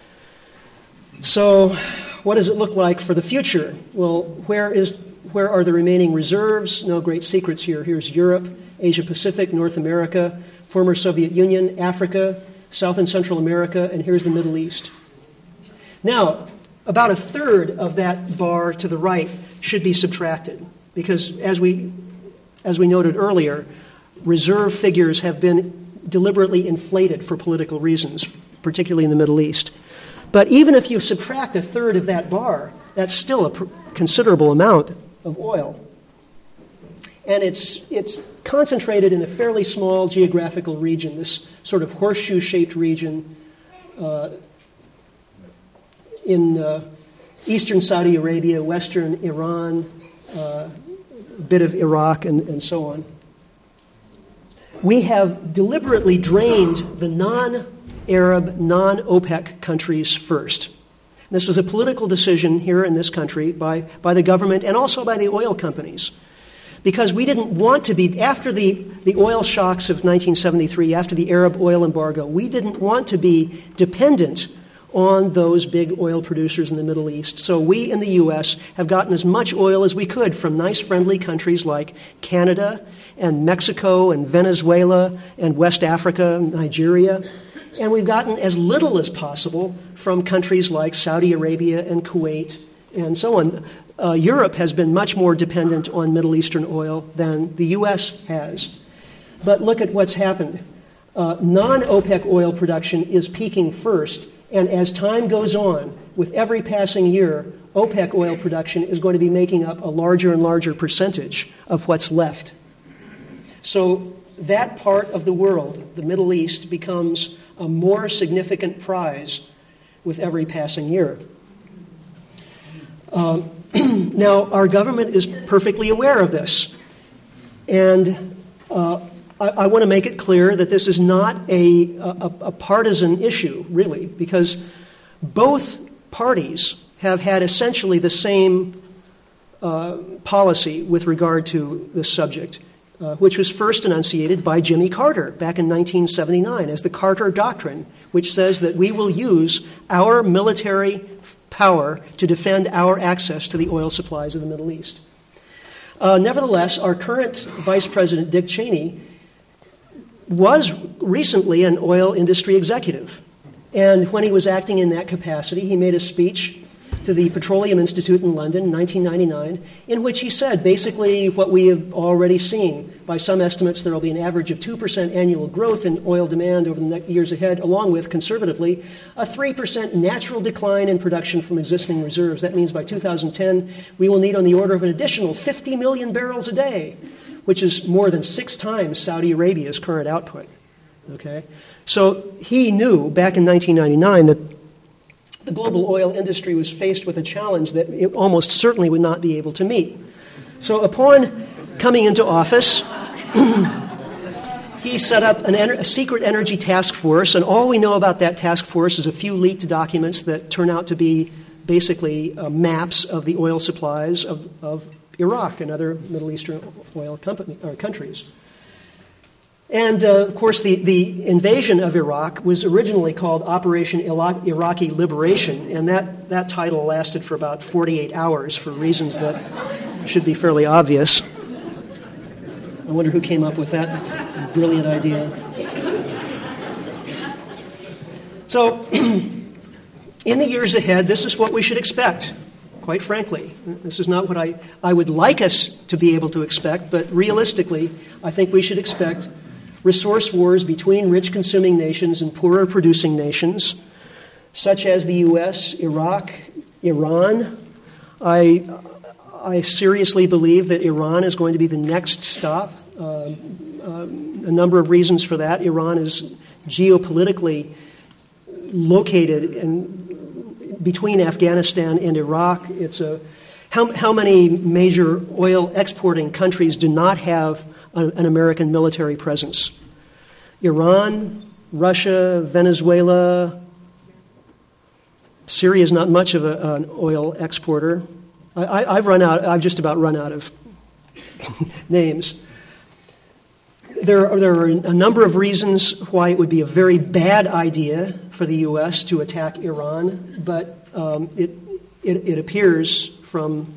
[SPEAKER 2] So what does it look like for the future? Well, where are the remaining reserves? No great secrets here. Here's Europe, Asia Pacific, North America, former Soviet Union, Africa, South and Central America, and here's the Middle East. Now, about a third of that bar to the right should be subtracted because, as we noted earlier, reserve figures have been deliberately inflated for political reasons, particularly in the Middle East. But even if you subtract a third of that bar, that's still a considerable amount of oil. And it's concentrated in a fairly small geographical region, this sort of horseshoe-shaped region in eastern Saudi Arabia, western Iran, a bit of Iraq, and so on. We have deliberately drained the non-Arab, non-OPEC countries first. This was a political decision here in this country by the government and also by the oil companies. Because we didn't want to be, after the oil shocks of 1973, after the Arab oil embargo, we didn't want to be dependent on those big oil producers in the Middle East. So we in the U.S. have gotten as much oil as we could from nice, friendly countries like Canada and Mexico and Venezuela and West Africa and Nigeria. And we've gotten as little as possible from countries like Saudi Arabia and Kuwait and so on. Europe has been much more dependent on Middle Eastern oil than the U.S. has. But look at what's happened. Non-OPEC oil production is peaking first, and as time goes on, with every passing year, OPEC oil production is going to be making up a larger and larger percentage of what's left. So that part of the world, the Middle East, becomes a more significant prize with every passing year. Now, our government is perfectly aware of this. And I want to make it clear that this is not a partisan issue, really, because both parties have had essentially the same policy with regard to this subject, which was first enunciated by Jimmy Carter back in 1979 as the Carter Doctrine, which says that we will use our military power to defend our access to the oil supplies of the Middle East. Nevertheless, our current Vice President, Dick Cheney, was recently an oil industry executive. And when he was acting in that capacity, he made a speech to the Petroleum Institute in London in 1999, in which he said basically what we have already seen. By some estimates, there will be an average of 2% annual growth in oil demand over the next years ahead, along with, conservatively, a 3% natural decline in production from existing reserves. That means by 2010, we will need on the order of an additional 50 million barrels a day, which is more than 6 times Saudi Arabia's current output. Okay? So he knew back in 1999 that the global oil industry was faced with a challenge that it almost certainly would not be able to meet. So upon coming into office, he set up a secret energy task force, and all we know about that task force is a few leaked documents that turn out to be basically maps of the oil supplies of Iraq and other Middle Eastern oil countries. And, of course, the invasion of Iraq was originally called Operation Iraqi Liberation, and that title lasted for about 48 hours for reasons that should be fairly obvious. I wonder who came up with that brilliant idea. So, in the years ahead, this is what we should expect, quite frankly. This is not what I would like us to be able to expect, but realistically, I think we should expect resource wars between rich consuming nations and poorer producing nations, such as the U.S., Iraq, Iran. I seriously believe that Iran is going to be the next stop. A number of reasons for that. Iran is geopolitically located between Afghanistan and Iraq. How many major oil exporting countries do not have an American military presence? Iran, Russia, Venezuela. Syria is not much of an oil exporter. I've just about run out of names. There are a number of reasons why it would be a very bad idea for the U.S. to attack Iran, but it appears from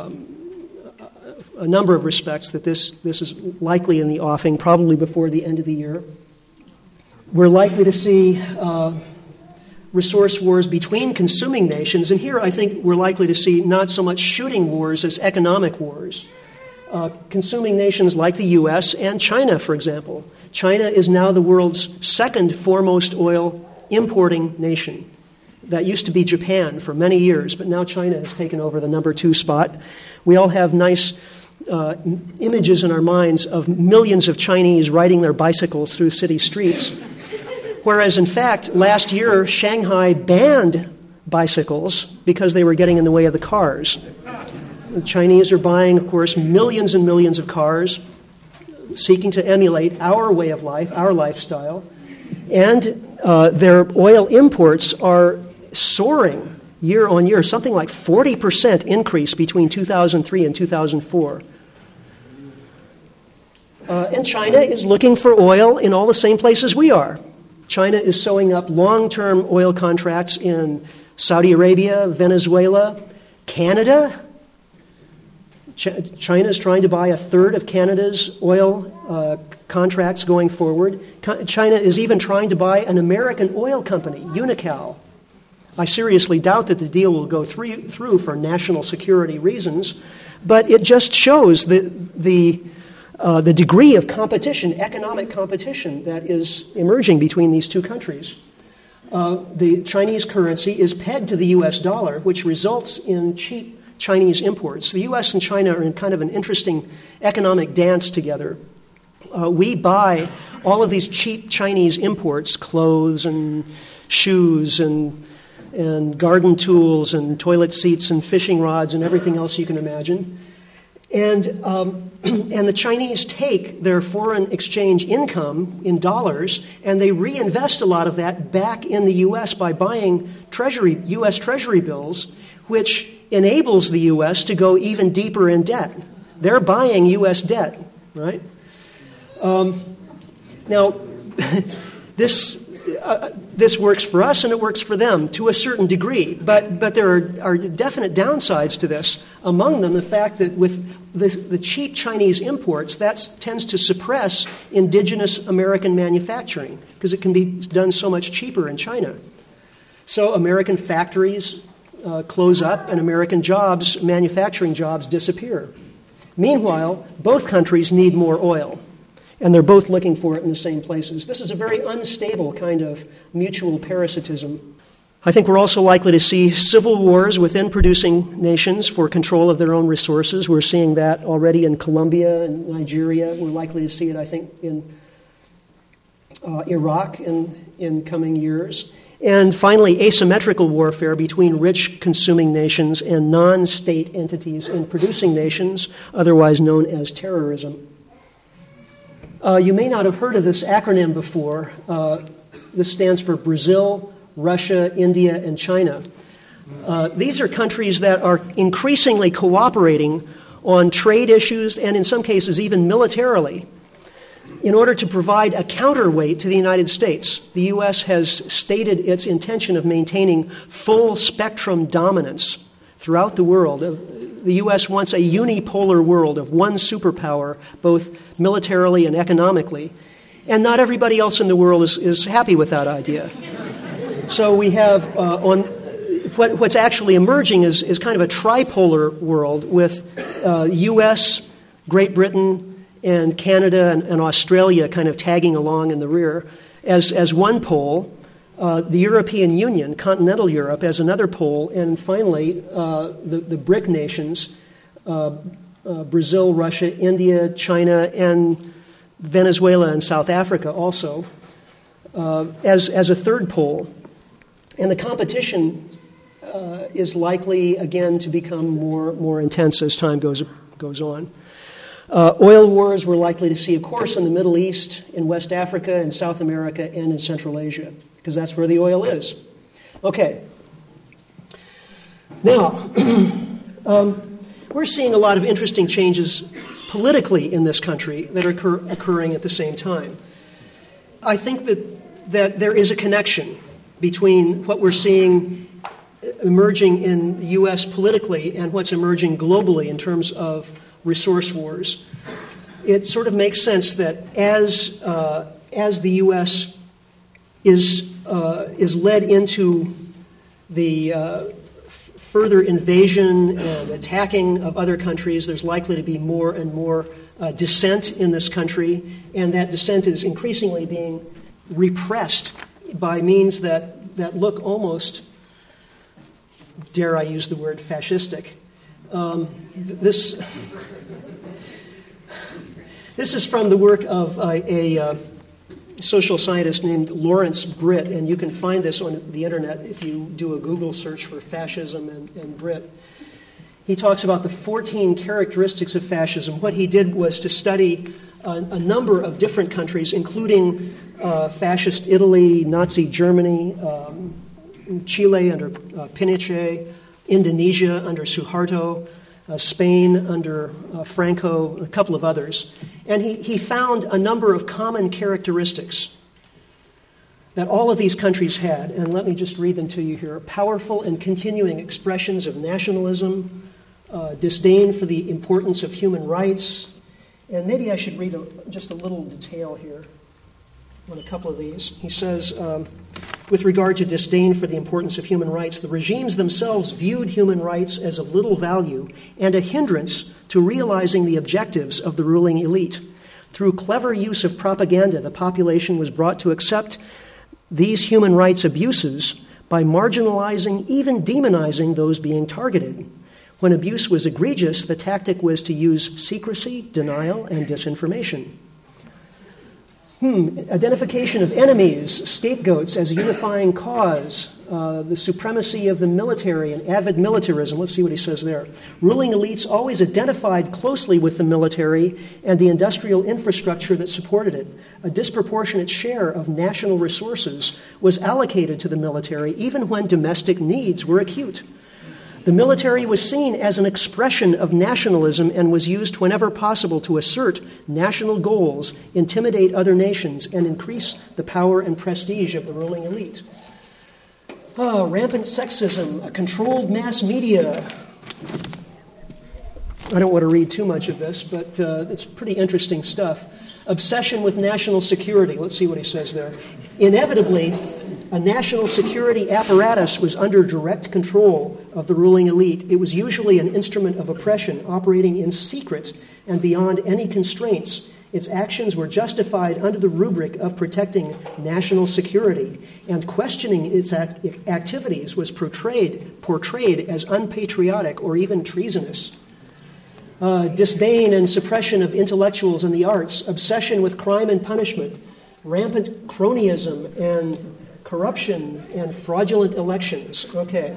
[SPEAKER 2] a number of respects that this is likely in the offing, probably before the end of the year. We're likely to see resource wars between consuming nations, and here I think we're likely to see not so much shooting wars as economic wars. Consuming nations like the U.S. and China, for example. China is now the world's second foremost oil importing nation. That used to be Japan for many years, but now China has taken over the number 2 spot. We all have nice images in our minds of millions of Chinese riding their bicycles through city streets, whereas in fact, last year, Shanghai banned bicycles because they were getting in the way of the cars. The Chinese are buying, of course, millions and millions of cars, seeking to emulate our way of life, our lifestyle. And their oil imports are soaring year on year, something like 40% increase between 2003 and 2004. And China is looking for oil in all the same places we are. China is sewing up long-term oil contracts in Saudi Arabia, Venezuela, Canada. China is trying to buy a third of Canada's oil contracts going forward. China is even trying to buy an American oil company, Unocal. I seriously doubt that the deal will go through for national security reasons, but it just shows the degree of competition, economic competition, that is emerging between these two countries. The Chinese currency is pegged to the U.S. dollar, which results in cheap Chinese imports. The U.S. and China are in kind of an interesting economic dance together. We buy all of these cheap Chinese imports, clothes and shoes and garden tools and toilet seats and fishing rods and everything else you can imagine. And the Chinese take their foreign exchange income in dollars and they reinvest a lot of that back in the U.S. by buying U.S. Treasury bills, which enables the U.S. to go even deeper in debt. They're buying U.S. debt, right? Now, this works for us and it works for them to a certain degree, but there are definite downsides to this. Among them, the fact that with the cheap Chinese imports, that tends to suppress indigenous American manufacturing because it can be done so much cheaper in China. So American factories close up and American jobs, manufacturing jobs, disappear. Meanwhile, both countries need more oil, and they're both looking for it in the same places. This is a very unstable kind of mutual parasitism. I think we're also likely to see civil wars within producing nations for control of their own resources. We're seeing that already in Colombia and Nigeria. We're likely to see it, I think, in Iraq in coming years. And finally, asymmetrical warfare between rich consuming nations and non-state entities in producing nations, otherwise known as terrorism. You may not have heard of this acronym before. This stands for Brazil, Russia, India, and China. These are countries that are increasingly cooperating on trade issues and in some cases even militarily in order to provide a counterweight to the United States. The U.S. has stated its intention of maintaining full spectrum dominance throughout the world. The U.S. wants a unipolar world of one superpower, both militarily and economically. And not everybody else in the world is happy with that idea. So we have what's actually emerging is kind of a tripolar world with U.S., Great Britain, and Canada and Australia kind of tagging along in the rear as one pole, the European Union, continental Europe, as another pole, and finally the BRIC nations, Brazil, Russia, India, China, and Venezuela and South Africa also, as a third pole. And the competition is likely, again, to become more intense as time goes on. Oil wars we're likely to see, of course, in the Middle East, in West Africa, in South America, and in Central Asia, because that's where the oil is. Okay. Now, we're seeing a lot of interesting changes politically in this country that are occurring at the same time. I think that there is a connection between what we're seeing emerging in the U.S. politically and what's emerging globally in terms of resource wars. It sort of makes sense that as the U.S. is led into the further invasion and attacking of other countries, there's likely to be more and more dissent in this country, and that dissent is increasingly being repressed by means that look almost, dare I use the word, fascistic. This is from the work of a social scientist named Lawrence Britt, and you can find this on the internet if you do a Google search for fascism and Britt. He talks about the 14 characteristics of fascism. What he did was to study a number of different countries, including fascist Italy, Nazi Germany, Chile under Pinochet, Indonesia under Suharto, Spain under Franco, a couple of others. And he found a number of common characteristics that all of these countries had. And let me just read them to you here. Powerful and continuing expressions of nationalism, disdain for the importance of human rights. And maybe I should read just a little detail here on a couple of these. He says, with regard to disdain for the importance of human rights, the regimes themselves viewed human rights as of little value and a hindrance to realizing the objectives of the ruling elite. Through clever use of propaganda, the population was brought to accept these human rights abuses by marginalizing, even demonizing those being targeted. When abuse was egregious, the tactic was to use secrecy, denial, and disinformation. Identification of enemies, scapegoats as a unifying cause, the supremacy of the military and avid militarism. Let's see what he says there. Ruling elites always identified closely with the military and the industrial infrastructure that supported it. A disproportionate share of national resources was allocated to the military, even when domestic needs were acute. The military was seen as an expression of nationalism and was used whenever possible to assert national goals, intimidate other nations, and increase the power and prestige of the ruling elite. Rampant sexism, a controlled mass media. I don't want to read too much of this, but it's pretty interesting stuff. Obsession with national security. Let's see what he says there. Inevitably, a national security apparatus was under direct control of the ruling elite. It was usually an instrument of oppression, operating in secret and beyond any constraints. Its actions were justified under the rubric of protecting national security, and questioning its activities was portrayed as unpatriotic or even treasonous. Disdain and suppression of intellectuals and the arts, obsession with crime and punishment, rampant cronyism and corruption and fraudulent elections. Okay.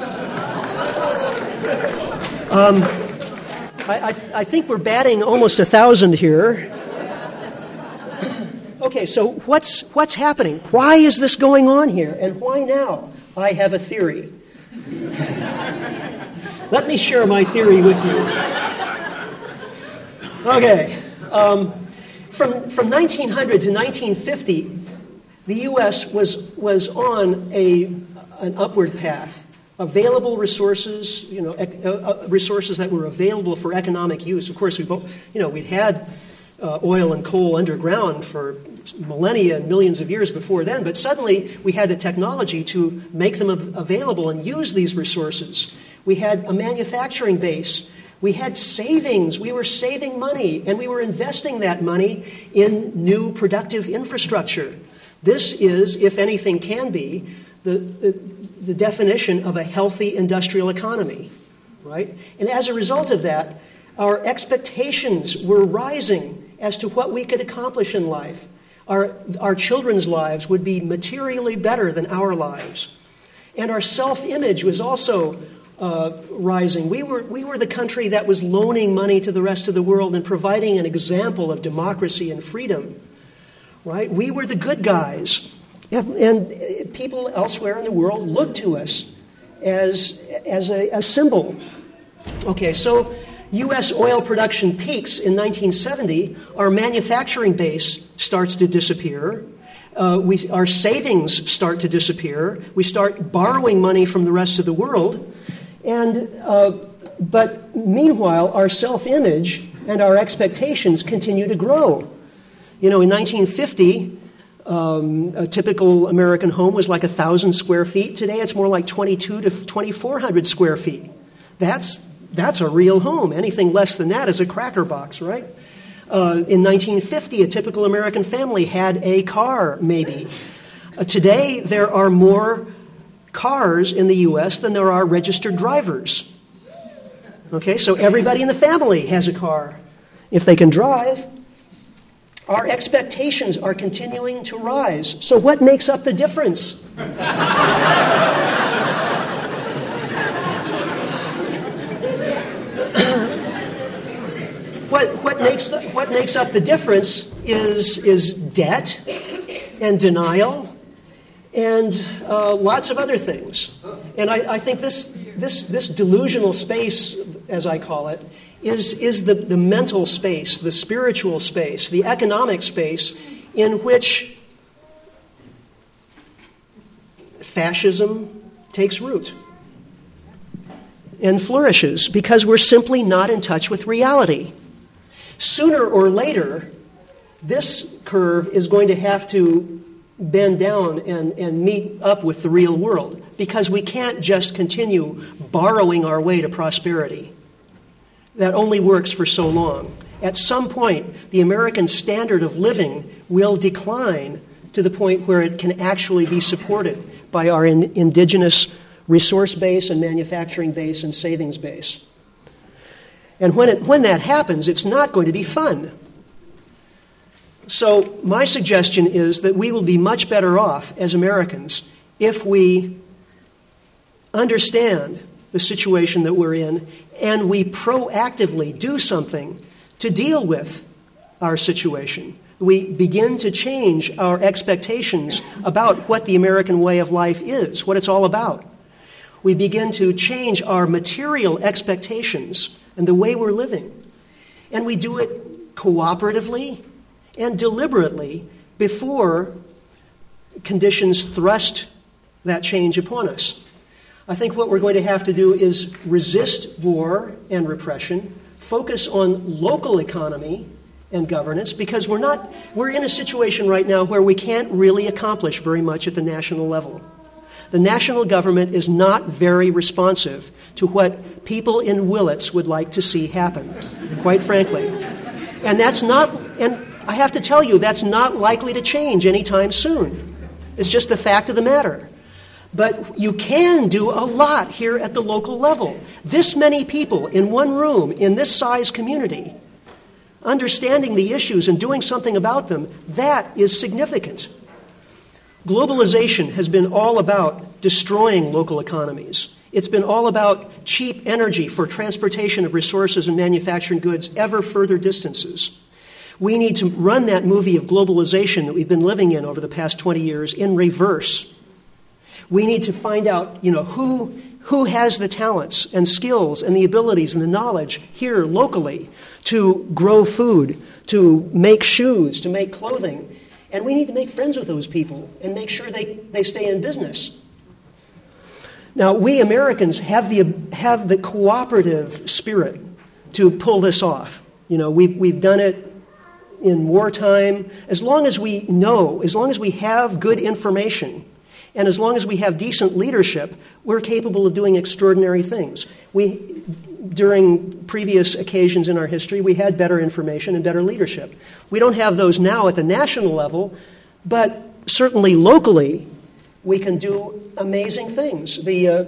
[SPEAKER 2] I think we're batting almost 1,000 here. Okay, so what's happening? Why is this going on here? And why now? I have a theory. Let me share my theory with you. Okay. From 1900 to 1950, the U.S. was on an upward path. Available resources, resources that were available for economic use. Of course, we'd had oil and coal underground for millennia and millions of years before then, but suddenly we had the technology to make them available and use these resources. We had a manufacturing base. We had savings. We were saving money, and we were investing that money in new productive infrastructure. This is, if anything can be, the definition of a healthy industrial economy, right? And as a result of that, our expectations were rising as to what we could accomplish in life. Our children's lives would be materially better than our lives. And our self-image was also rising. We were the country that was loaning money to the rest of the world and providing an example of democracy and freedom, right? We were the good guys. And people elsewhere in the world looked to us as a symbol. Okay, so U.S. oil production peaks in 1970, our manufacturing base starts to disappear. Our savings start to disappear. We start borrowing money from the rest of the world. But meanwhile, our self-image and our expectations continue to grow. In 1950, a typical American home was like 1,000 square feet. Today, it's more like 2,200 to 2,400 square feet. That's a real home. Anything less than that is a cracker box, right? In 1950, a typical American family had a car, maybe. Today, there are more cars in the U.S. than there are registered drivers. Okay, so everybody in the family has a car if they can drive. Our expectations are continuing to rise. So what makes up the difference? What makes up the difference is debt and denial and lots of other things. And I think this delusional space, as I call it, is the mental space, the spiritual space, the economic space in which fascism takes root and flourishes because we're simply not in touch with reality. Sooner or later, this curve is going to have to bend down and meet up with the real world because we can't just continue borrowing our way to prosperity. That only works for so long. At some point, the American standard of living will decline to the point where it can actually be supported by our indigenous resource base and manufacturing base and savings base. And when that happens, it's not going to be fun. So my suggestion is that we will be much better off as Americans if we understand the situation that we're in and we proactively do something to deal with our situation. We begin to change our expectations about what the American way of life is, what it's all about. We begin to change our material expectations and the way we're living. And we do it cooperatively and deliberately before conditions thrust that change upon us. I think what we're going to have to do is resist war and repression, focus on local economy and governance, because we're in a situation right now where we can't really accomplish very much at the national level. The national government is not very responsive to what people in Willits would like to see happen, quite frankly. And I have to tell you, that's not likely to change anytime soon. It's just the fact of the matter. But you can do a lot here at the local level. This many people in one room, in this size community, understanding the issues and doing something about them, that is significant. Globalization has been all about destroying local economies. It's been all about cheap energy for transportation of resources and manufacturing goods ever further distances. We need to run that movie of globalization that we've been living in over the past 20 years in reverse. We need to find out, who has the talents and skills and the abilities and the knowledge here locally to grow food, to make shoes, to make clothing. And we need to make friends with those people and make sure they stay in business. Now, we Americans have the cooperative spirit to pull this off. We've done it in wartime. As long as we know, as long as we have good information, and as long as we have decent leadership, we're capable of doing extraordinary things. During previous occasions in our history, we had better information and better leadership. We don't have those now at the national level, but certainly locally, we can do amazing things.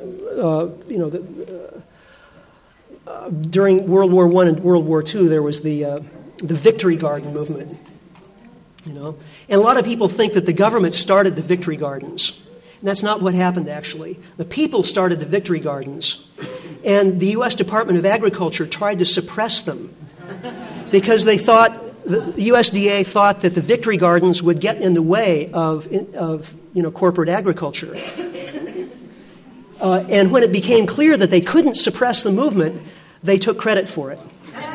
[SPEAKER 2] During World War I and World War II, there was the Victory Garden movement. And a lot of people think that the government started the Victory Gardens. And that's not what happened, actually. The people started the Victory Gardens, and the U.S. Department of Agriculture tried to suppress them because they thought, the USDA thought that the Victory Gardens would get in the way of corporate agriculture. And when it became clear that they couldn't suppress the movement, They took credit for it.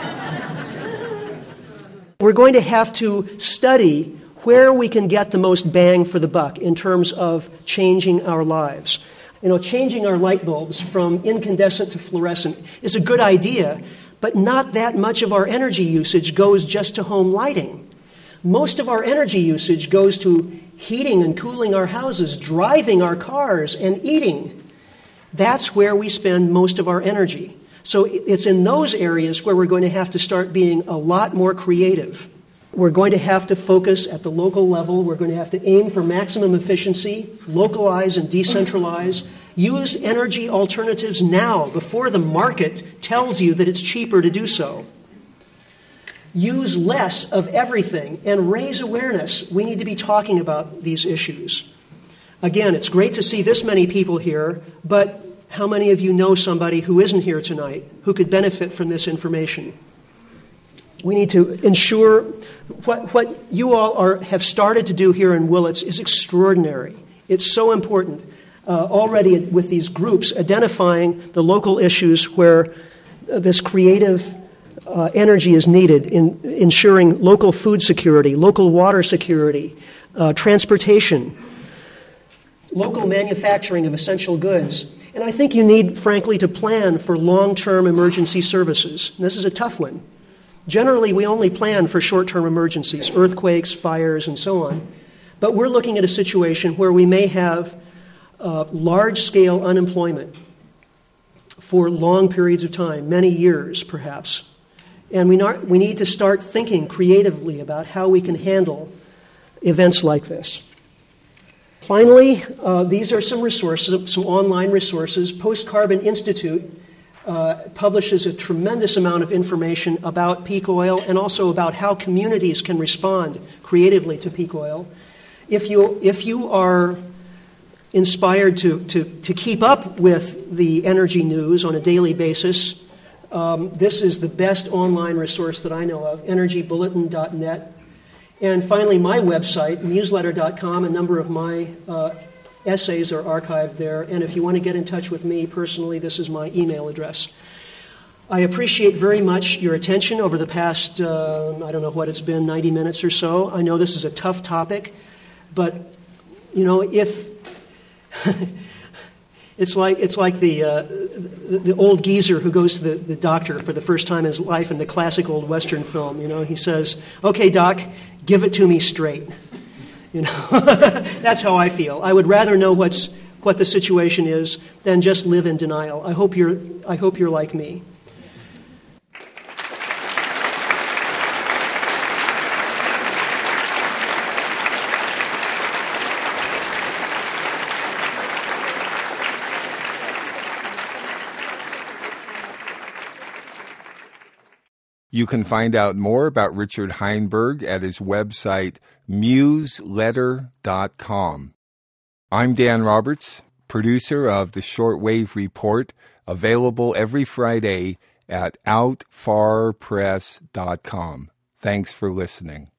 [SPEAKER 2] We're going to have to study where we can get the most bang for the buck in terms of changing our lives. Changing our light bulbs from incandescent to fluorescent is a good idea, but not that much of our energy usage goes just to home lighting. Most of our energy usage goes to heating and cooling our houses, driving our cars, and eating. That's where we spend most of our energy. So it's in those areas where we're going to have to start being a lot more creative. We're going to have to focus at the local level. We're going to have to aim for maximum efficiency, localize and decentralize. Use energy alternatives now before the market tells you that it's cheaper to do so. Use less of everything and raise awareness. We need to be talking about these issues. Again, it's great to see this many people here, but how many of you know somebody who isn't here tonight who could benefit from this information? We need to ensure what you all have started to do here in Willits is extraordinary. It's so important already with these groups identifying the local issues where this creative energy is needed in ensuring local food security, local water security, transportation, local manufacturing of essential goods. And I think you need, frankly, to plan for long-term emergency services. And this is a tough one. Generally, we only plan for short-term emergencies, earthquakes, fires, and so on. But we're looking at a situation where we may have large-scale unemployment for long periods of time, many years perhaps. And we need to start thinking creatively about how we can handle events like this. Finally, these are some resources, some online resources. Post Carbon Institute publishes a tremendous amount of information about peak oil and also about how communities can respond creatively to peak oil. If you are inspired to keep up with the energy news on a daily basis, this is the best online resource that I know of, energybulletin.net. And finally, my website, newsletter.com, a number of my essays are archived there. And if you want to get in touch with me personally, this is my email address. I appreciate very much your attention over the past, I don't know what it's been, 90 minutes or so. I know this is a tough topic, but, if... It's like the old geezer who goes to the doctor for the first time in his life in the classic old Western film. He says, "Okay, doc, give it to me straight." That's how I feel. I would rather know what the situation is than just live in denial. I hope you're like me.
[SPEAKER 1] You can find out more about Richard Heinberg at his website, museletter.com. I'm Dan Roberts, producer of the Shortwave Report, available every Friday at outfarpress.com. Thanks for listening.